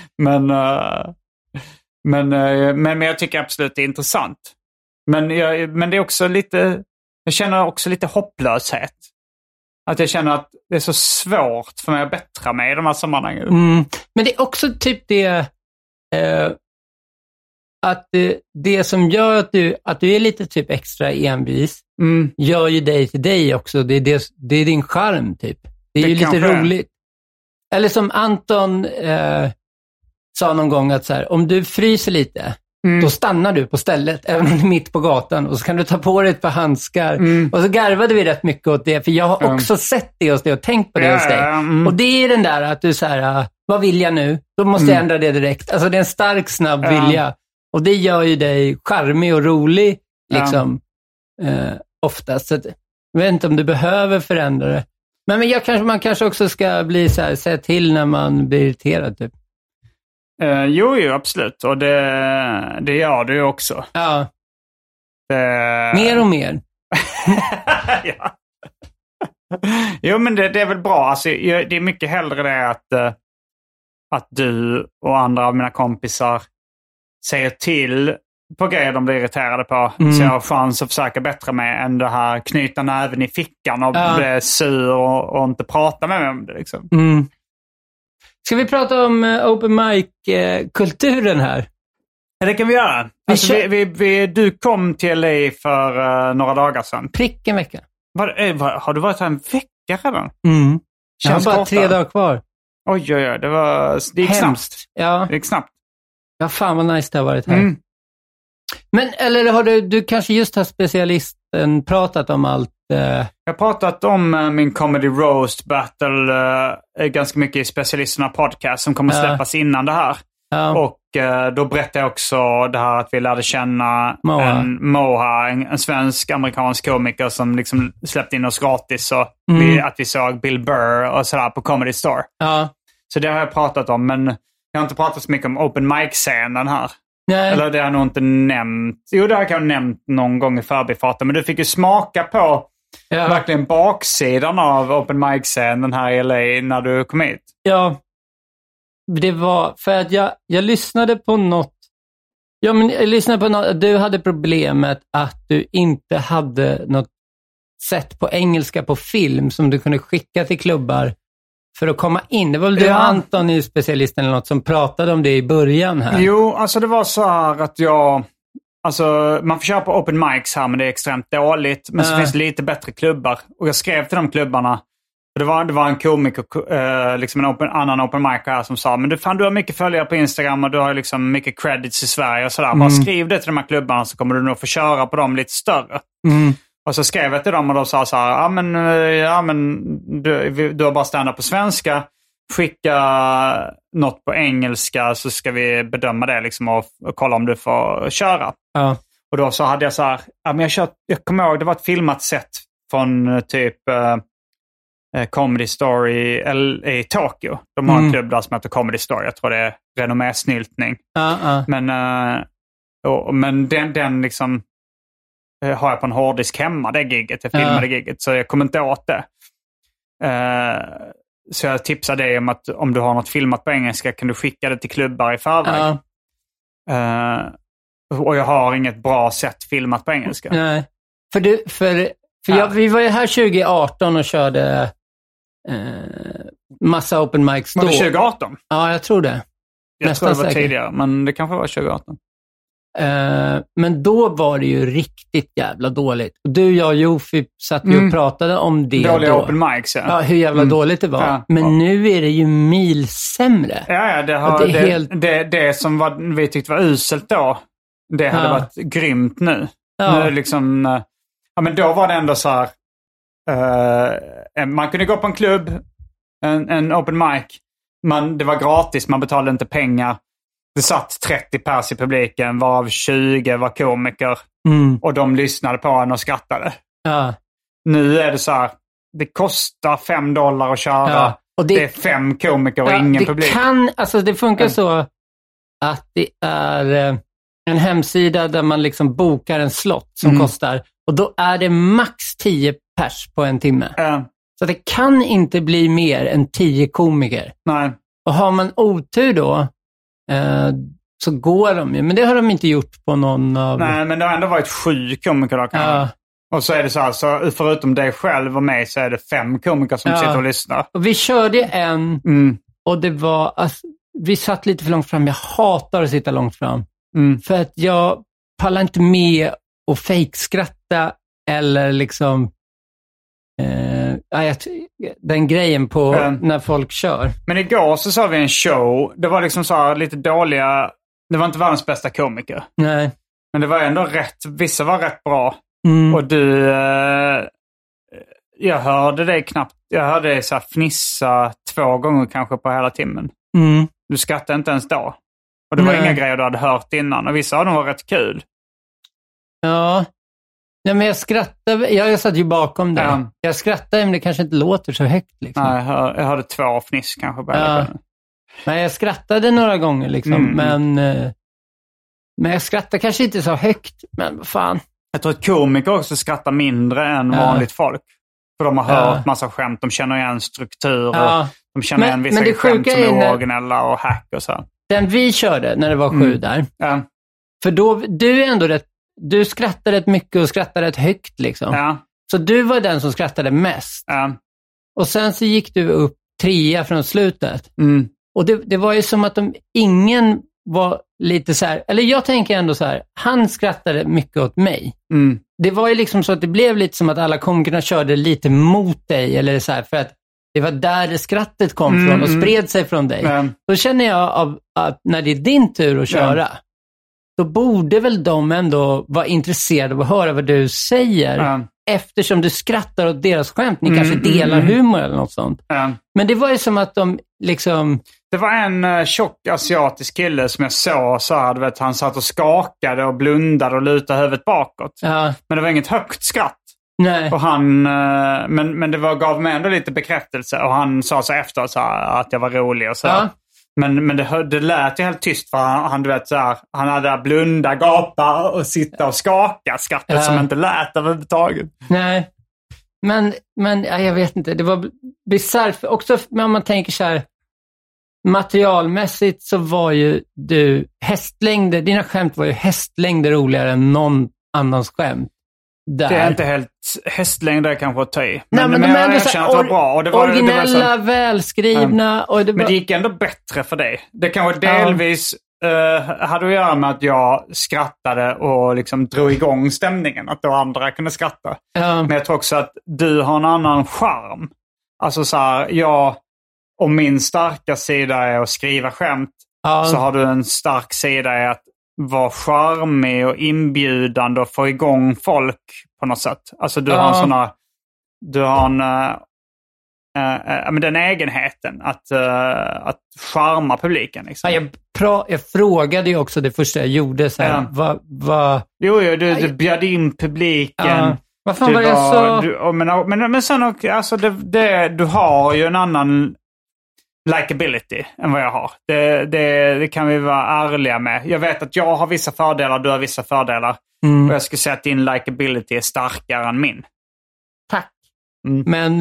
Men jag tycker absolut det är intressant. Men det är också lite, jag känner också lite hopplöshet. Att jag känner att det är så svårt för mig att bättra mig i de här sammanhangen. Men det är också typ det att det som gör att du är lite typ extra envis gör ju dig till dig också. Det är din charm typ. Det är ju lite roligt. Eller som Anton sa någon gång att så här, om du fryser lite då stannar du på stället även om du är mitt på gatan och så kan du ta på dig ett par handskar och så garvade vi rätt mycket åt det för jag har också sett det hos dig och tänkt på det hos dig och det är den där att du så här, vad vill jag nu? Då måste jag ändra det direkt. Alltså det är en stark snabb vilja och det gör ju dig charmig och rolig liksom oftast. Så Jag vet inte om du behöver förändra det. Men man kanske också ska bli så här, säga till när man blir irriterad typ. Jo, absolut. Och det gör du också. Ja. Mer och mer. Ja. Jo, men det är väl bra. Alltså, det är mycket hellre det att du och andra av mina kompisar säger till på grejer de blir irriterade på. Så jag har chans att försöka bättre med än det här knyta näven i fickan och bli sur och inte prata med mig om det. Liksom. Ska vi prata om open mic-kulturen här? Ja, det kan vi göra. Alltså, du kom till LA för några dagar sedan. Prick en vecka. Har du varit här en vecka redan? Jag har bara 3 dagar kvar. Oj, det gick snabbt. Ja. Det gick snabbt. Ja, fan vad nice det har varit här. Men, eller har du kanske just har specialisten pratat om allt? Jag har pratat om min Comedy Roast Battle ganska mycket i Specialisterna podcast som kommer släppas innan det här. Och då berättade jag också det här att vi lärde känna Moha, en svensk-amerikansk komiker som liksom släppte in oss gratis. Och att vi såg Bill Burr och sådär på Comedy Store. Så det har jag pratat om, men jag har inte pratat så mycket om open mic-scenen här. Nej. Eller det har jag nog inte nämnt. Jo, det har jag nämnt någon gång i förbifarten. Men du fick ju smaka på verkligen baksidan av open mic-scenen här i LA när du kom hit. Ja, det var för att jag lyssnade på något. Ja, men jag lyssnade på något. Du hade problemet att du inte hade något sätt på engelska på film som du kunde skicka till klubbar för att komma in. Det var väl du och Anton i Specialisten eller något som pratade om det i början här. Jo, alltså det var så här att man får köra på open mics här men det är extremt dåligt. Men så finns det lite bättre klubbar. Och jag skrev till de klubbarna. Det var en komiker, liksom en annan open mic här som sa, men du har mycket följare på Instagram och du har liksom mycket credits i Sverige och sådär. Bara skriv det till de här klubbarna så kommer du nog få köra på dem lite större. Och så skrev jag till dem och de sa så här, du har bara stand-up på svenska. Skicka något på engelska så ska vi bedöma det liksom och kolla om du får köra. Och då så hade jag så här, jag kommer ihåg, det var ett filmat set från typ Comedy Story i Tokyo. De har en klubb där som heter Comedy Story. Jag tror det är renommésnyltning. Men den liksom har jag på en hårddisk hemma, det gigget. Jag filmade gigget, så jag kommer inte åt det. Så jag tipsar dig om att om du har något filmat på engelska kan du skicka det till klubbar i förväg. Och jag har inget bra sätt filmat på engelska. Nej. Vi var ju här 2018 och körde massa open mics då. Var det 2018? Ja, jag tror det. Jag tror det var tidigare, men det kanske var 2018. Men då var det ju riktigt jävla dåligt. Du, jag och Jofi satt ju och pratade om det. Dåliga då. open mics, ja. Hur jävla dåligt det var. Men nu är det ju mil sämre. Det som vi tyckte var uselt då, det hade varit grymt nu. Nu liksom, men då var det ändå så här, man kunde gå på en klubb, en open mic. Det var gratis, man betalade inte pengar. Det satt 30 pers i publiken, varav 20 var komiker. Och de lyssnade på en och skrattade. Nu är det så här, det kostar $5 att köra. Och det är 5 komiker och ingen publik. Det funkar så att det är en hemsida där man liksom bokar en slott som kostar. Och då är det max 10 pers på en timme. Så det kan inte bli mer än 10 komiker. Nej. Och har man otur då så går de ju. Men det har de inte gjort på någon av... Nej, men det har ändå varit 7 komiker då. Och så är det så här, så förutom dig själv och mig så är det 5 komiker som sitter och lyssnar. Och vi körde en och det var... Alltså, vi satt lite för långt fram. Jag hatar att sitta långt fram. För att jag pallar inte med att fejkskratta eller liksom... den grejen på när folk kör. Men igår så sa vi en show. Det var liksom så här lite dåliga... Det var inte världens bästa komiker. Nej. Men det var ändå rätt... Vissa var rätt bra. Och du... jag hörde dig knappt... Jag hörde dig så här fnissa 2 gånger kanske på hela timmen. Du skrattade inte ens då. Och det var inga grejer du hade hört innan. Och vissa av dem var rätt kul. Ja. Nej, men jag satt ju bakom det. Ja. Jag skrattade, men det kanske inte låter så högt. Liksom. Nej, jag hörde 2 fniss kanske. Nej, jag skrattade några gånger liksom, men jag skrattar kanske inte så högt, men vad fan. Jag tror att komiker också skrattar mindre än vanligt folk. För de har hört massa skämt, de känner igen strukturer, de känner igen vissa skämt som är originella och hack och så. Den vi körde när det var 7 där. Ja. För då, du är ändå du skrattade rätt mycket och skrattade rätt högt liksom. Ja. Så du var den som skrattade mest. Ja. Och sen så gick du upp 3 från slutet. Och det var ju som att ingen var lite så här, eller jag tänker ändå så här, han skrattade mycket åt mig. Det var ju liksom så att det blev lite som att alla komikerna körde lite mot dig, eller så här, för att det var där det skrattet kom från och spred sig från dig. Då känner jag att när det är din tur att köra, då borde väl de ändå vara intresserade av att höra vad du säger. Eftersom du skrattar åt deras skämt. Ni kanske delar humor eller något sånt. Men det var ju som att de liksom... Det var en tjock asiatisk kille som jag såg så här, du vet, han satt och skakade och blundade och lutade huvudet bakåt. Men det var inget högt skratt. Nej. Och han, men det gav mig ändå lite bekräftelse. Och han sa så efter så här, att jag var rolig och så. Men det lät ju helt tyst för han du vet så här, han hade blunda, gapa och sitta och skaka skrattet som inte lät överhuvudtaget. Nej. Men jag vet inte, det var bisarrt också om man tänker så här, materialmässigt så var ju du hästlängder, dina skämt var ju hästlängder roligare än någon annans skämt. Där. Det är inte helt hästlängder kanske att ta i. Men de är ändå så här, originella, välskrivna. Och men det gick ändå bättre för dig. Det kanske delvis hade att göra med att jag skrattade och liksom drog igång stämningen. Att då andra kunde skratta. Men jag tror också att du har en annan charm. Alltså så här, om min starka sida är att skriva skämt, så har du en stark sida i att vara charmig och inbjudande och få igång folk på något sätt. Alltså du har en sån men den egenheten att charma publiken. Liksom. Jag frågade ju också det första jag gjorde. Så här, Jo, du bjöd in publiken. Vad fan var jag så... Men sen också, alltså du har ju en annan likability än vad jag har. Det kan vi vara ärliga med. Jag vet att jag har vissa fördelar, du har vissa fördelar. Och jag skulle säga att din likability är starkare än min. Tack. Men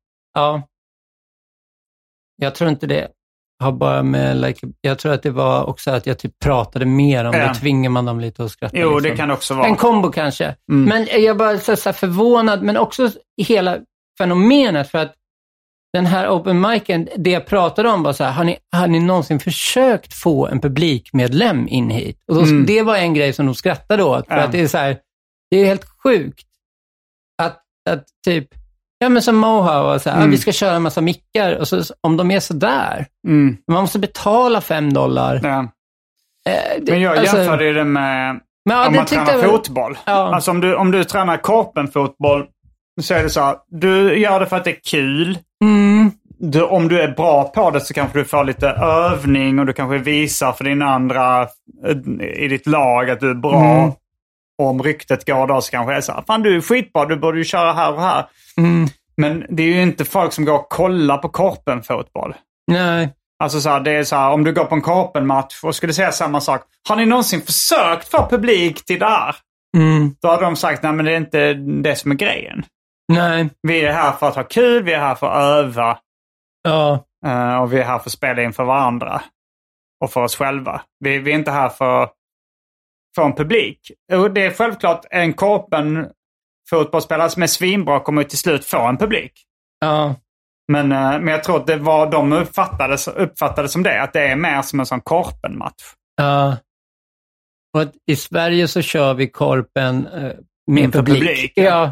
jag tror inte det har bara med jag tror att det var också att jag typ pratade mer om det. Tvingar man dem lite att skratta. Jo, liksom. Det kan också vara. En kombo kanske. Men jag bara så förvånad, men också hela fenomenet, för att den här open micen, det jag pratade om var så här, har ni någonsin försökt få en publikmedlem in hit? Och då, det var en grej som de skrattade åt, för att det är så här, det är helt sjukt att typ, men som Moha var så här, vi ska köra en massa mickar, och så om de är så där, man måste betala $5. Men jag jämförde det med om man tränar fotboll. Alltså om du tränar korpenfotboll, så är det så här, du gör det för att det är kul. Om du är bra på det så kanske du får lite övning och du kanske visar för din andra i ditt lag att du är bra. Och om ryktet går då så kanske det är så här, fan du är skitbra, du borde ju köra här och här. Men det är ju inte folk som går och kollar på korpenfotboll. Nej. Alltså så här, det är så här, om du går på en korpenmatch och skulle säga samma sak. Har ni någonsin försökt få publik till det här? Då har de sagt, nej men det är inte det som är grejen. Nej. Vi är här för att ha kul, vi är här för att öva. Och vi är här för att spela inför varandra. Och för oss själva. Vi är inte här för en publik. Och det är självklart en korpen fotbollsspelare som är svinbra kommer till slut få en publik. Men jag tror att det var de uppfattade som det. Att det är mer som en sån korpenmatch. Och i Sverige så kör vi korpen med publik.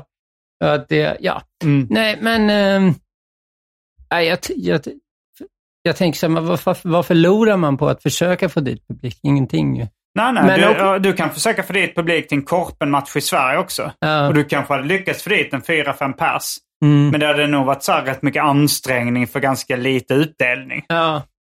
Nej, men jag tänker så här, men vad förlorar man på att försöka få dit publik? Ingenting ju. Nej, men du kan försöka få dit publik till en korpenmatch i Sverige också. Och du kanske hade lyckats få dit en 4-5 pers. Men det hade nog varit så här rätt mycket ansträngning för ganska lite utdelning.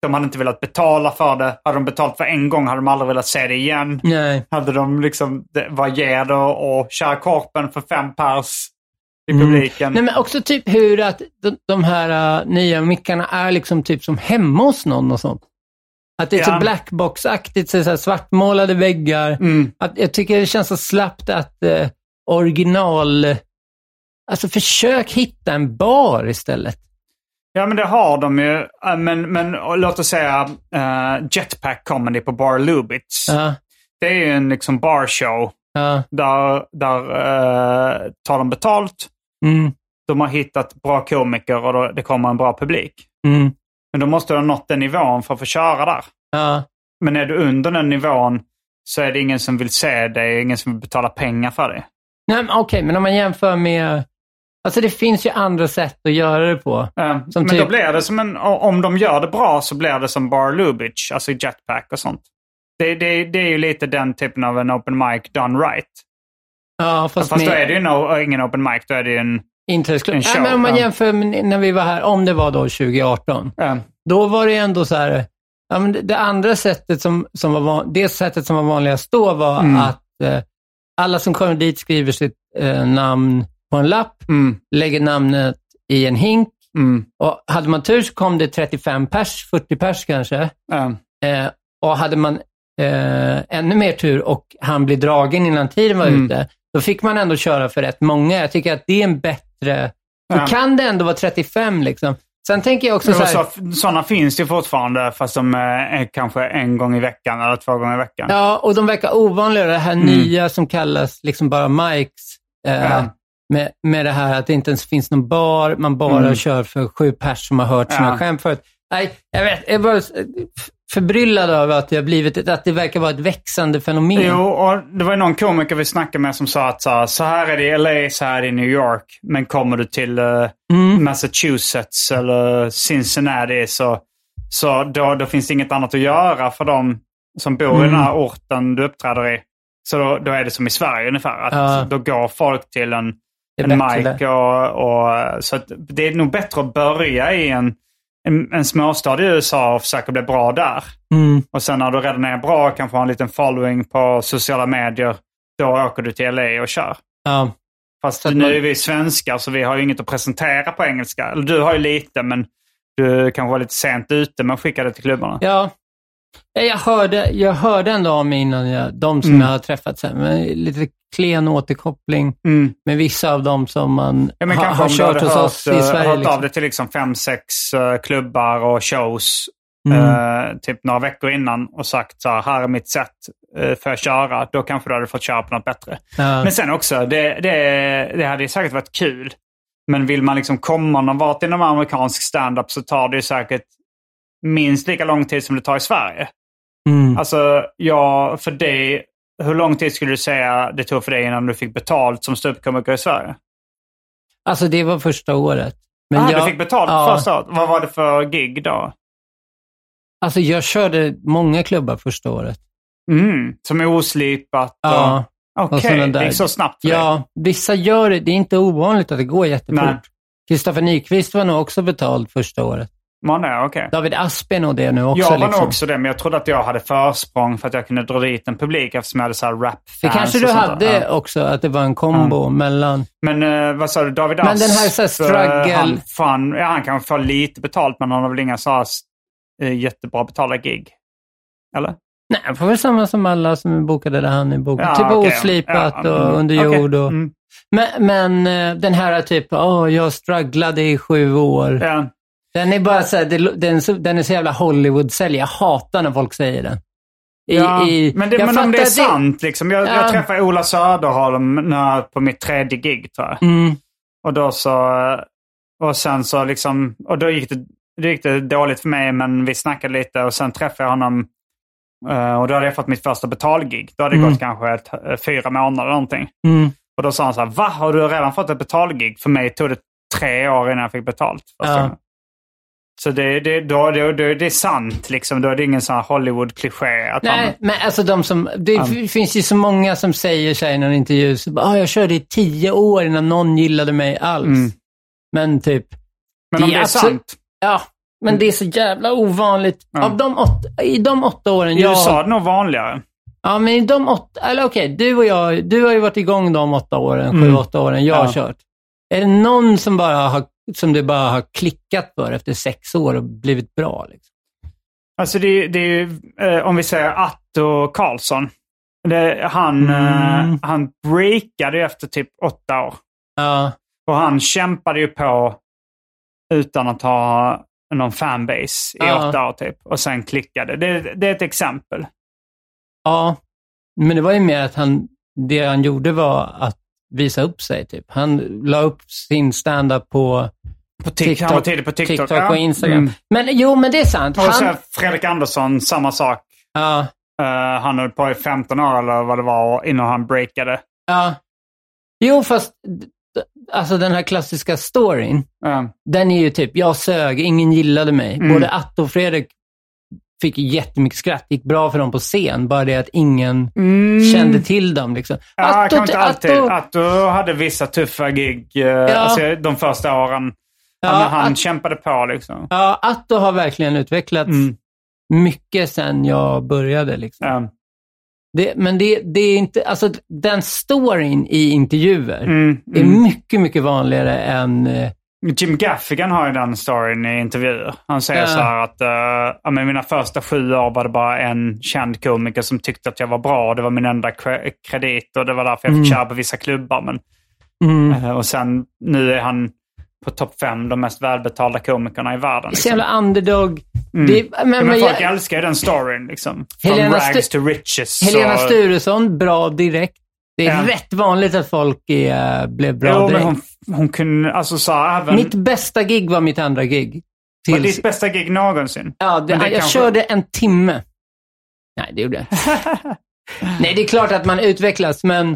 De hade inte velat betala för det. Hade de betalt för en gång hade de aldrig velat se det igen. Nej. Hade de liksom, vad ger det och köra korpen för 5 pers i publiken. Nej, men också typ hur att de här nya mickarna är liksom typ som hemma hos någon och sånt. Att det är så blackbox-aktigt, så här svartmålade väggar. Att jag tycker det känns så slappt att original... Alltså försök hitta en bar istället. Ja, men det har de ju. Men låt oss säga Jetpack Comedy på Bar Lubitz. Det är ju en liksom barshow. Där tar de betalt. De har hittat bra komiker och det kommer en bra publik. Men då måste du ha nått den nivån för att få köra där. Men är du under den nivån så är det ingen som vill se dig, ingen som vill betala pengar för det. Nej, okej, men om man jämför med... Alltså det finns ju andra sätt att göra det på. Men då blir det som om de gör det bra så blir det som Bar Lubitsch, alltså Jetpack och sånt. Det är ju lite den typen av en open mic done right. Ja, fast då är det ju ingen open mic, då är det ju en show. Nej, men om man jämför med när vi var här, om det var då 2018, då var det ändå så här, ja, men det andra sättet som var vanligast då var att alla som kommer dit skriver sitt namn på en lapp, lägger namnet i en hink och hade man tur så kom det 35 pers, 40 pers kanske. Och hade man ännu mer tur och han blir dragen innan tiden var ute, då fick man ändå köra för rätt många. Jag tycker att det är en bättre... Då kan det ändå vara 35 liksom. Sen tänker jag också sådana finns ju fortfarande, fast de är kanske en gång i veckan eller 2 gånger i veckan. Ja, och de verkar ovanliga. Det här nya som kallas liksom bara mics. Med det här att det inte ens finns någon bar. Man bara kör för 7 pers som har hört sina skämt förut. Nej, jag vet. Jag var förbryllad över att det verkar vara ett växande fenomen. Jo, och det var ju någon komiker vi snackade med som sa att så här är det i LA, så här är det i New York. Men kommer du till Massachusetts eller Cincinnati så då finns det inget annat att göra för dem som bor i den här orten du uppträder i. Så då är det som i Sverige ungefär. Att då går folk till en mic och så att det är nog bättre att börja i en småstad i USA och försöka bli bra där. Och sen när du redan är bra, kanske har en liten following på sociala medier, då åker du till LA och kör. Fast nu är vi svenskar så vi har ju inget att presentera på engelska. Eller du har ju lite, men du kanske var lite sent ute med att skicka det till klubbarna. Ja, jag hörde ändå om innan de som jag har träffat sen, men lite klen återkoppling med vissa av dem som man har kört hos oss i Sverige. Hört av det till liksom 5-6 klubbar och shows typ några veckor innan och sagt så här är mitt sätt för att köra. Då kanske du hade fått köra på något bättre. Men sen också, det hade ju säkert varit kul. Men vill man liksom komma någon vart inom amerikansk stand-up så tar det ju säkert minst lika lång tid som det tar i Sverige. Alltså, för dig, hur lång tid skulle du säga det tog för dig innan du fick betalt som ståuppkomiker i Sverige? Alltså det var första året. Men du fick betalt första året. Vad var det för gig då? Alltså jag körde många klubbar första året. Som är oslipat. Ja. Okej, det är så snabbt för dig. Vissa gör det. Det är inte ovanligt att det går jättefort. Kristoffer Nyqvist var nog också betald första året. Okay. David Aspen och det nu också. Jag var nog också det, men jag trodde att jag hade försprång för att jag kunde dra dit en publik eftersom jag hade så här rap-fans. Det kanske du hade också, att det var en kombo mellan... Men vad sa du, David Asp? Men den här så här struggle... Han kan få lite betalt, men han har väl inga så här jättebra betalda gig? Eller? Nej, det var väl samma som alla som är bokade där han är bokad. Typ oslipat och under jord. Och... Men den här typ, jag strugglade i 7 år. Ja. Den är bara så här, den är så jävla Hollywood-sälj. Jag hatar när folk säger den. Men om det är sant liksom. Jag träffade Ola Söderholm på mitt 3:e gig, tror jag. Och då och sen så liksom, och då gick det dåligt för mig, men vi snackade lite och sen träffade jag honom och då hade jag fått mitt första betalgig. Då hade det gått kanske 4 månader eller någonting. Och då sa han så här, har du redan fått ett betalgig? För mig tog det 3 år innan jag fick betalt. Så det är sant liksom. Då är det ingen sån här Hollywood-kliché. Men alltså det finns ju så många som säger sig i någon intervju så jag körde i 10 år innan någon gillade mig alls. Men typ... Men om det är sant? Ja, Men det är så jävla ovanligt. I de 8 åren I USA är det nog vanligare. Ja, men i de 8... Eller okej, du har ju varit igång de 8 åren, 7-8 åren jag har kört. Är det någon som det bara har klickat för efter 6 år och blivit bra? Liksom? Alltså det är ju, om vi säger Atto Karlsson. Han breakade efter typ 8 år. Ja. Och han kämpade ju på utan att ha någon fanbase i 8 år typ. Och sen klickade. Det är ett exempel. Ja, men det var ju mer att det han gjorde var att visa upp sig typ. Han la upp sin stand-up på TikTok. Han var tidig på TikTok och Instagram. Men det är sant. Och så Fredrik Andersson, samma sak. Ja. Han höll på i 15 år eller vad det var innan han breakade. Ja. Jo, fast alltså den här klassiska storyn, den är ju typ, jag sög, ingen gillade mig. Både Atto och Fredrik fick jättemycket skratt, gick bra för dem på scen, bara det att ingen kände till dem. Liksom. Ja, kanske inte alltid. Atto hade vissa tuffa gig alltså, de första åren. Han kämpade på liksom. Ja, Atto har verkligen utvecklats mycket sen jag började. Liksom. Men det är inte, alltså den storyn i intervjuer är mycket, mycket vanligare än... Jim Gaffigan har ju den storyn i intervjuer. Han säger så här att mina första 7 år var det bara en känd komiker som tyckte att jag var bra. Det var min enda kredit och det var därför jag fick köra på vissa klubbar. Men, och sen nu är han på topp 5 de mest välbetalda komikerna i världen. Liksom. Jävla underdog. Men folk älskar ju den storyn. Liksom. From rags to riches. Helena Sturesson, bra direkt. Det är rätt vanligt att folk blev bra direkt. Men hon kunde, alltså sa även... Mitt bästa gig var mitt andra gig. Var ditt bästa gig någonsin? Ja, jag körde 1 timme. Nej, det gjorde jag. Nej, det är klart att man utvecklas, men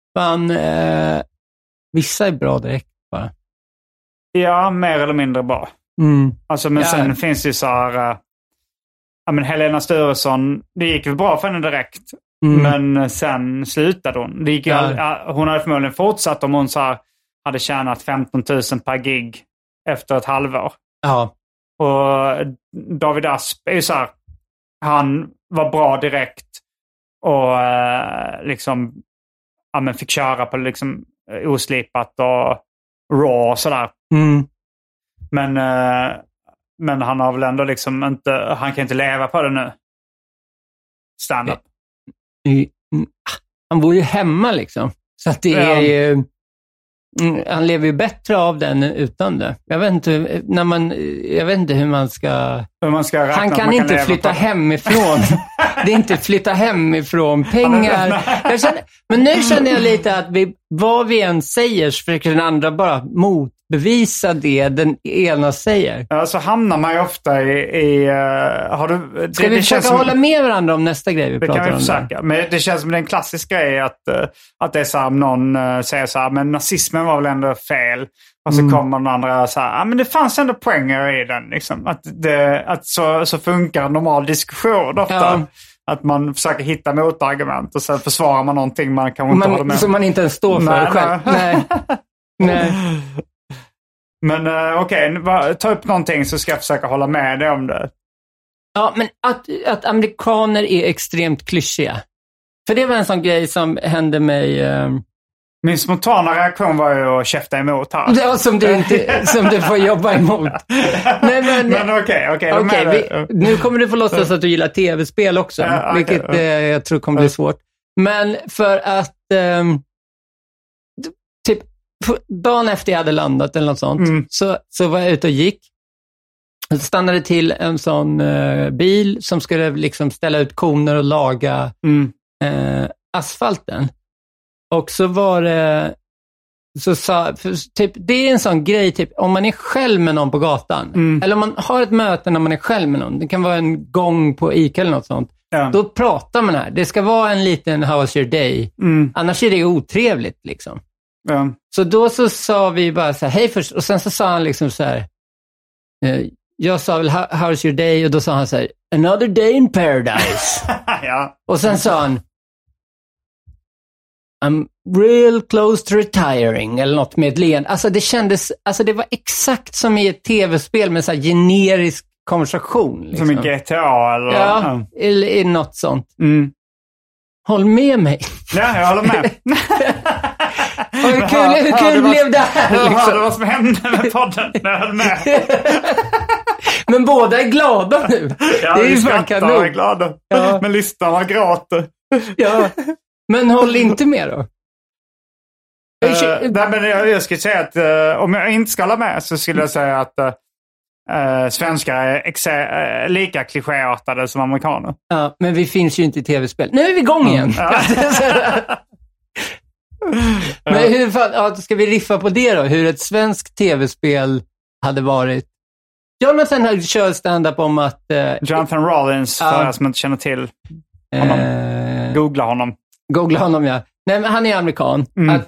vissa är bra direkt bara. Ja, mer eller mindre bra. Alltså, men sen finns det ju så här... Helena Sturesson, det gick ju bra för henne direkt. Men sen slutade hon. Det gick hon hade förmodligen fortsatt om hon så här, hade tjänat 15 000 per gig efter ett halvår. Ja. Och David Asp är ju så här, han var bra direkt och liksom fick köra på liksom oslipat och raw och sådär. Men han har väl ändå liksom inte, han kan inte leva på det nu. Stand-up. Han bor ju hemma liksom. Så att det är ju... Han lever ju bättre av den utan det. Jag vet inte hur man ska... Han kan inte flytta hemifrån. Det är inte flytta hemifrån pengar. Men nu känner jag lite att vad vi än säger så försöker den andra bara motbevisa det den ena säger. Ja, så hamnar man ju ofta i ska vi försöka hålla med varandra om nästa grej vi pratar om? Det kan vi försöka. Men det känns som en klassisk grej att det är så här, någon säger så här, men nazismen var väl ändå fel. Och så kommer den andra så här, men det fanns ändå poänger i den. Liksom. Att så funkar en normal diskussion ofta. Ja. Att man försöker hitta motargument och sen försvarar man någonting man kanske inte håller med. Som man inte ens står för själv. Nej. Men okej, ta upp någonting så ska jag försöka hålla med dig om det. Ja, men att amerikaner är extremt klyschiga. För det var en sån grej som hände mig... Min spontana reaktion var ju att käfta emot här. Ja, som du får jobba emot. Nej, men okej. Nu kommer du få låtsas att du gillar tv-spel också. Vilket jag tror kommer bli svårt. Men för att... typ dagen efter jag hade landat eller något sånt så var jag ute och gick. Och så stannade till en sån bil som skulle liksom ställa ut koner och laga asfalten. Och så var det typ, det är en sån grej typ, om man är själv med någon på gatan eller om man har ett möte när man är själv med någon, det kan vara en gång på ICA eller något sånt, då pratar man här. Det ska vara en liten how was your day, annars är det otrevligt liksom. Så då så sa vi bara så här, hej först, och sen så sa han liksom så här, jag sa väl how's your day, och då sa han så här, another day in paradise. Och sen sa han, I'm real close to retiring eller något med ett len. Alltså det kändes, alltså det var exakt som i ett tv-spel med så här generisk konversation. Liksom. Som i GTA eller... Ja, eller något sånt. Mm. Håll med mig. Ja, jag håller med. Hur kul blev det här? Jag liksom? hörde vad som hände med podden när jag höll med. Men båda är glada nu. Ja, det är vi ju skrattar och är glada. Ja. Men lyssnarna gråter. Ja. Men håll inte med då. Nej, men jag skulle säga att om jag inte ska hålla med så skulle jag säga att svenskar är lika klichéartade som amerikaner. Ja, men vi finns ju inte i tv-spel. Nu är vi igång igen. Ja. Men hur fan, ska vi riffa på det då? Hur ett svenskt tv-spel hade varit. Jonathan har kört stand-up om att... Jonathan Rollins, för er som inte känner till honom. Googla honom. Googla honom, ja. Nej, men han är amerikan. Att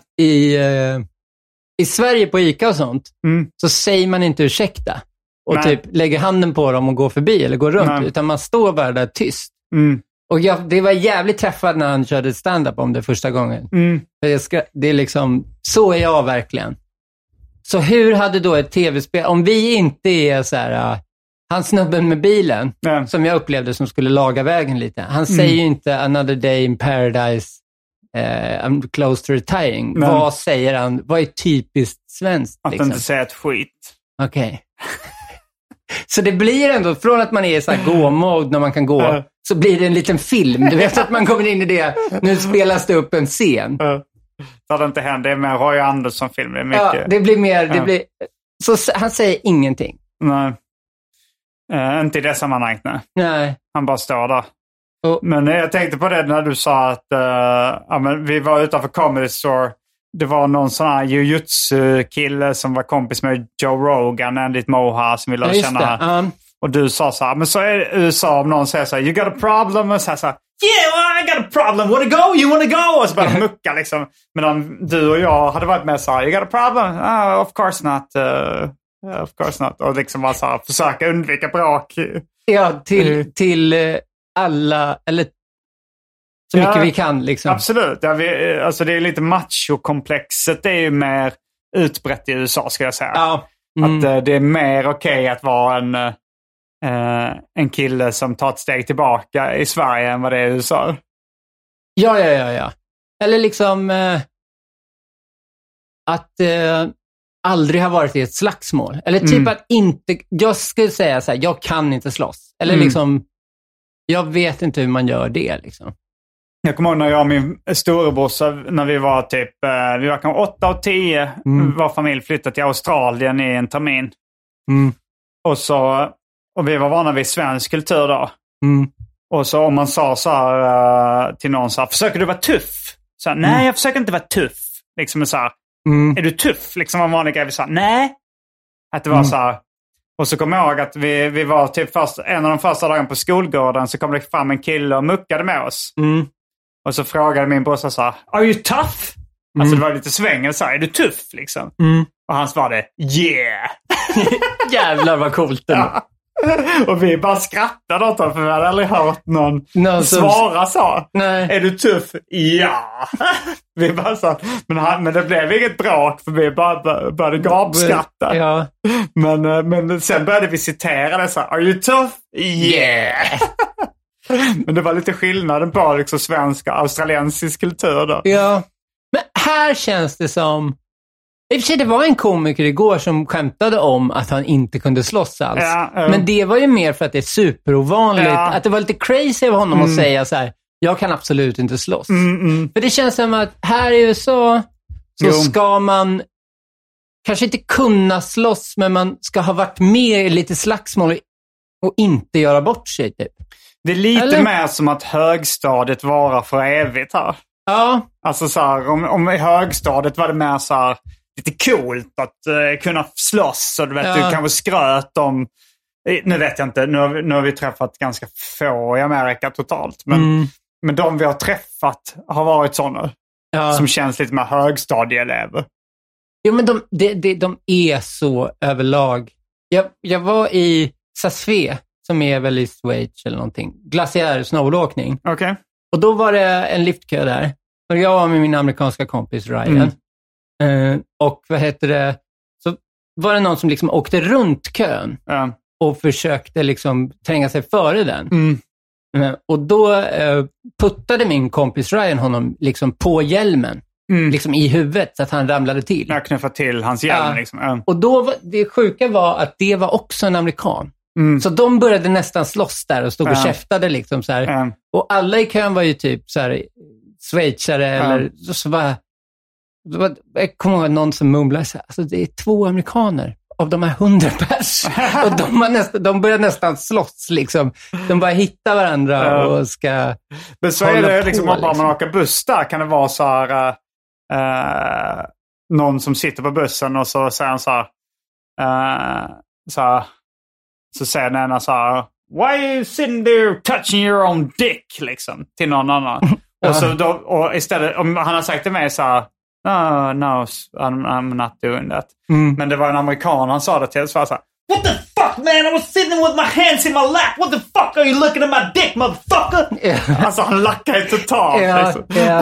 i Sverige på ICA och sånt så säger man inte ursäkta. Och typ lägger handen på dem och går förbi eller går runt. Nej. Utan man står bara där tyst. Och det var jävligt träffad när han körde stand-up om det första gången. För det är liksom, så är jag verkligen. Så hur hade då ett tv-spel, om vi inte är så här, han snubben med bilen, som jag upplevde som skulle laga vägen lite. Han säger ju inte another day in paradise, I'm close to retiring. Vad säger han? Vad är typiskt svenskt? Att liksom? inte säga ett skit. Okej. Så det blir ändå, från att man är i så här gå-mode när man kan gå, så blir det en liten film. Du vet att man kommer in i det, nu spelas det upp en scen. Så det inte händer, det är mer Roy Andersson-film. Det är mycket... Ja, det blir mer, det blir... Så han säger ingenting. Nej. Inte i det sammanhanget, nej. Han bara står där. Men jag tänkte på det när du sa att men vi var utanför Comedy Store. Det var någon sån här jujutsu-kille som var kompis med Joe Rogan, enligt Moha, som vi lärde känna. Och du sa så här, men så är det USA, om någon säger så här, you got a problem, och så här, yeah, well, I got a problem, wanna go, you wanna go, och så bara mucka liksom. Medan du och jag hade varit med så här, you got a problem, of course not, och liksom bara så här, försöka undvika bråk. Ja, till alla, eller så mycket vi kan liksom. Absolut, alltså det är lite macho-komplexet, det är ju mer utbrett i USA, ska jag säga. Ja. Att det är mer okej att vara en kille som tar ett steg tillbaka i Sverige än vad det är i USA. Ja. Eller liksom att aldrig ha varit i ett slagsmål. Eller typ att inte, jag skulle säga så här, jag kan inte slåss. Eller liksom, jag vet inte hur man gör det liksom. Jag kommer ihåg när jag och min storebror, när vi var typ, vi var kanske 8 och 10, var familj flyttade till Australien i en termin. Och vi var vana vid svensk kultur då. Och så om man sa så här till någon så här, försöker du vara tuff? Så här, nej, jag försöker inte vara tuff. Liksom så här, är du tuff? Liksom var en vanlig grej. Vi sa, nej. Att det var så här. Och så kom jag ihåg att vi var typ en av de första dagarna på skolgården, så kom det fram en kille och muckade med oss. Och så frågade min brorsa så här, are you tough? Alltså det var lite svängel så här, är du tuff liksom? Och han svarade, yeah. Jävlar vad coolt det var. Och vi bara skrattade åt honom, för vi hade aldrig hört någon svara så. Nej. Är du tuff? Ja. Vi bara så. Men det blev inget bråk, för vi bara började gapskratta. Ja. Men sen började vi citera det så här, are you tough? Yeah. Men det var lite skillnaden på liksom svenska australiensisk kultur då. Ja. Men här känns det som, i och för sig det var en komiker igår som skämtade om att han inte kunde slåss alls. Men det var ju mer för att det är superovanligt. Att det var lite crazy av honom att säga så här, jag kan absolut inte slåss. För det känns som att här i USA så ska man kanske inte kunna slåss, men man ska ha varit med i lite slagsmål och inte göra bort sig typ. Det är lite mer som att högstadiet varar för evigt här. Ja. Alltså så här, om i högstadiet var det mer så här, lite coolt att kunna slåss, och du vet, du kanske skröt om, nu vet jag inte, nu har vi träffat ganska få i Amerika totalt, men de vi har träffat har varit sådana som känns lite mer högstadieelever. Jo, men de är så överlag. Jag var i Sassfe, som är väl i Schweiz eller någonting, glaciär snowboardåkning. Okay. Och då var det en liftkö där. Och jag var med min amerikanska kompis Ryan. Och så var det någon som liksom åkte runt kön. och försökte liksom tränga sig före den. Och då puttade min kompis Ryan honom liksom på hjälmen. Liksom i huvudet så att han ramlade till. Jag knuffade till hans hjälm. Liksom. Och då det sjuka var att det var också en amerikan. Så de började nästan slåss där och stod och käftade liksom så här. Och alla i kön var ju typ så här schweizare eller så var jag kommer ihåg någon som mumlade så här, alltså det är 2 amerikaner av de här 100 pers. Och de började nästan slåss liksom. De bara hittar varandra och ska. Men så är det liksom om man åker buss där kan det vara så här någon som sitter på bussen och så säger han så säger den ena så här, why are you sitting there touching your own dick liksom till någon annan. Och så då, och istället om han har sagt till mig så här, no, I'm not doing that. Men det var en amerikan han sa det till så var så här, what the fuck man, I was sitting with my hands in my lap, what the fuck are you looking at my dick motherfucker? Alltså han lackar ju totalt liksom.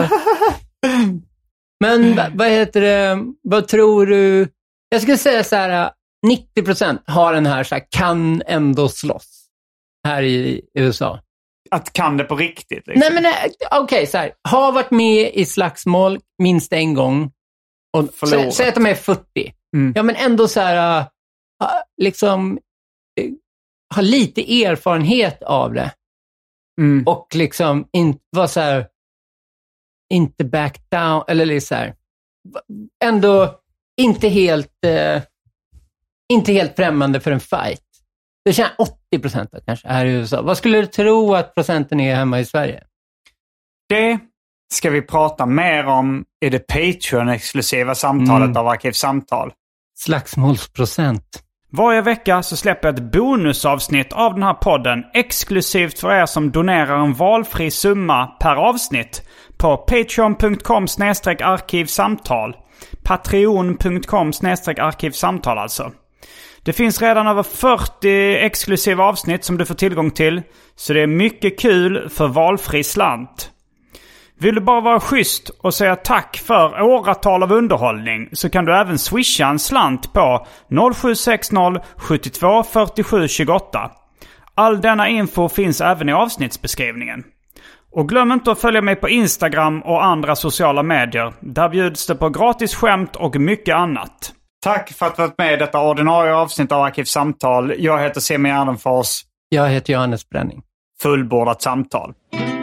Men vad heter det, vad tror du, jag skulle säga så här 90% har den här så här, kan ändå slåss här i USA. Att kan det på riktigt liksom. Nej men okej, så här, har varit med i slagsmål minst en gång och säg att de är 40. Ja men ändå så här liksom har lite erfarenhet av det. Och liksom inte var så här inte back down eller så här ändå inte helt främmande för en fight. Det känns 80% kanske här i USA. Vad skulle du tro att procenten är hemma i Sverige? Det ska vi prata mer om i det Patreon-exklusiva samtalet av Arkivsamtal. Slagsmålsprocent. Varje vecka så släpper jag ett bonusavsnitt av den här podden exklusivt för er som donerar en valfri summa per avsnitt på patreon.com/arkivsamtal. Patreon.com/arkivsamtal alltså. Det finns redan över 40 exklusiva avsnitt som du får tillgång till, så det är mycket kul för valfri slant. Vill du bara vara schysst och säga tack för åratal av underhållning så kan du även swisha en slant på 0760 72 47 28. All denna info finns även i avsnittsbeskrivningen. Och glöm inte att följa mig på Instagram och andra sociala medier. Där bjuds det på gratis skämt och mycket annat. Tack för att du varit med i detta ordinarie avsnitt av Arkivsamtal. Jag heter Semi Ardenfors. Jag heter Johannes Bränning. Fullbordat samtal.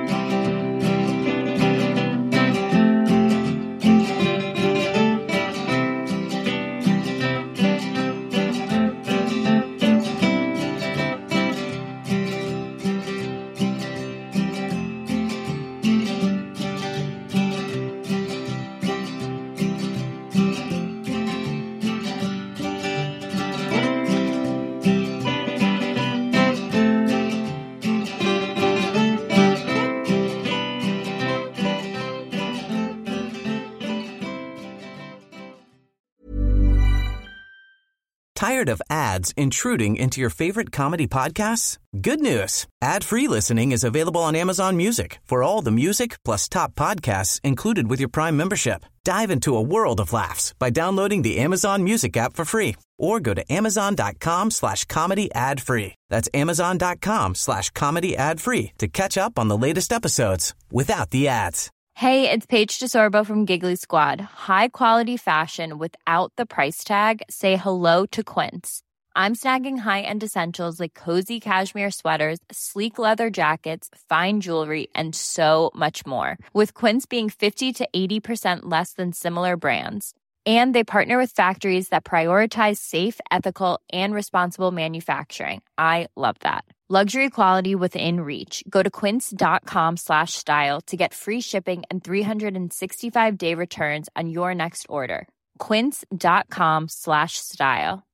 Tired of ads intruding into your favorite comedy podcasts? Good news. Ad-free listening is available on Amazon Music for all the music plus top podcasts included with your Prime membership. Dive into a world of laughs by downloading the Amazon Music app for free or go to amazon.com/comedy ad-free. That's amazon.com/comedy ad-free to catch up on the latest episodes without the ads. Hey, it's Paige DeSorbo from Giggly Squad. High quality fashion without the price tag. Say hello to Quince. I'm snagging high-end essentials like cozy cashmere sweaters, sleek leather jackets, fine jewelry, and so much more. With Quince being 50 to 80% less than similar brands. And they partner with factories that prioritize safe, ethical, and responsible manufacturing. I love that. Luxury quality within reach. Go to quince.com/style to get free shipping and 365-day returns on your next order. Quince.com/style.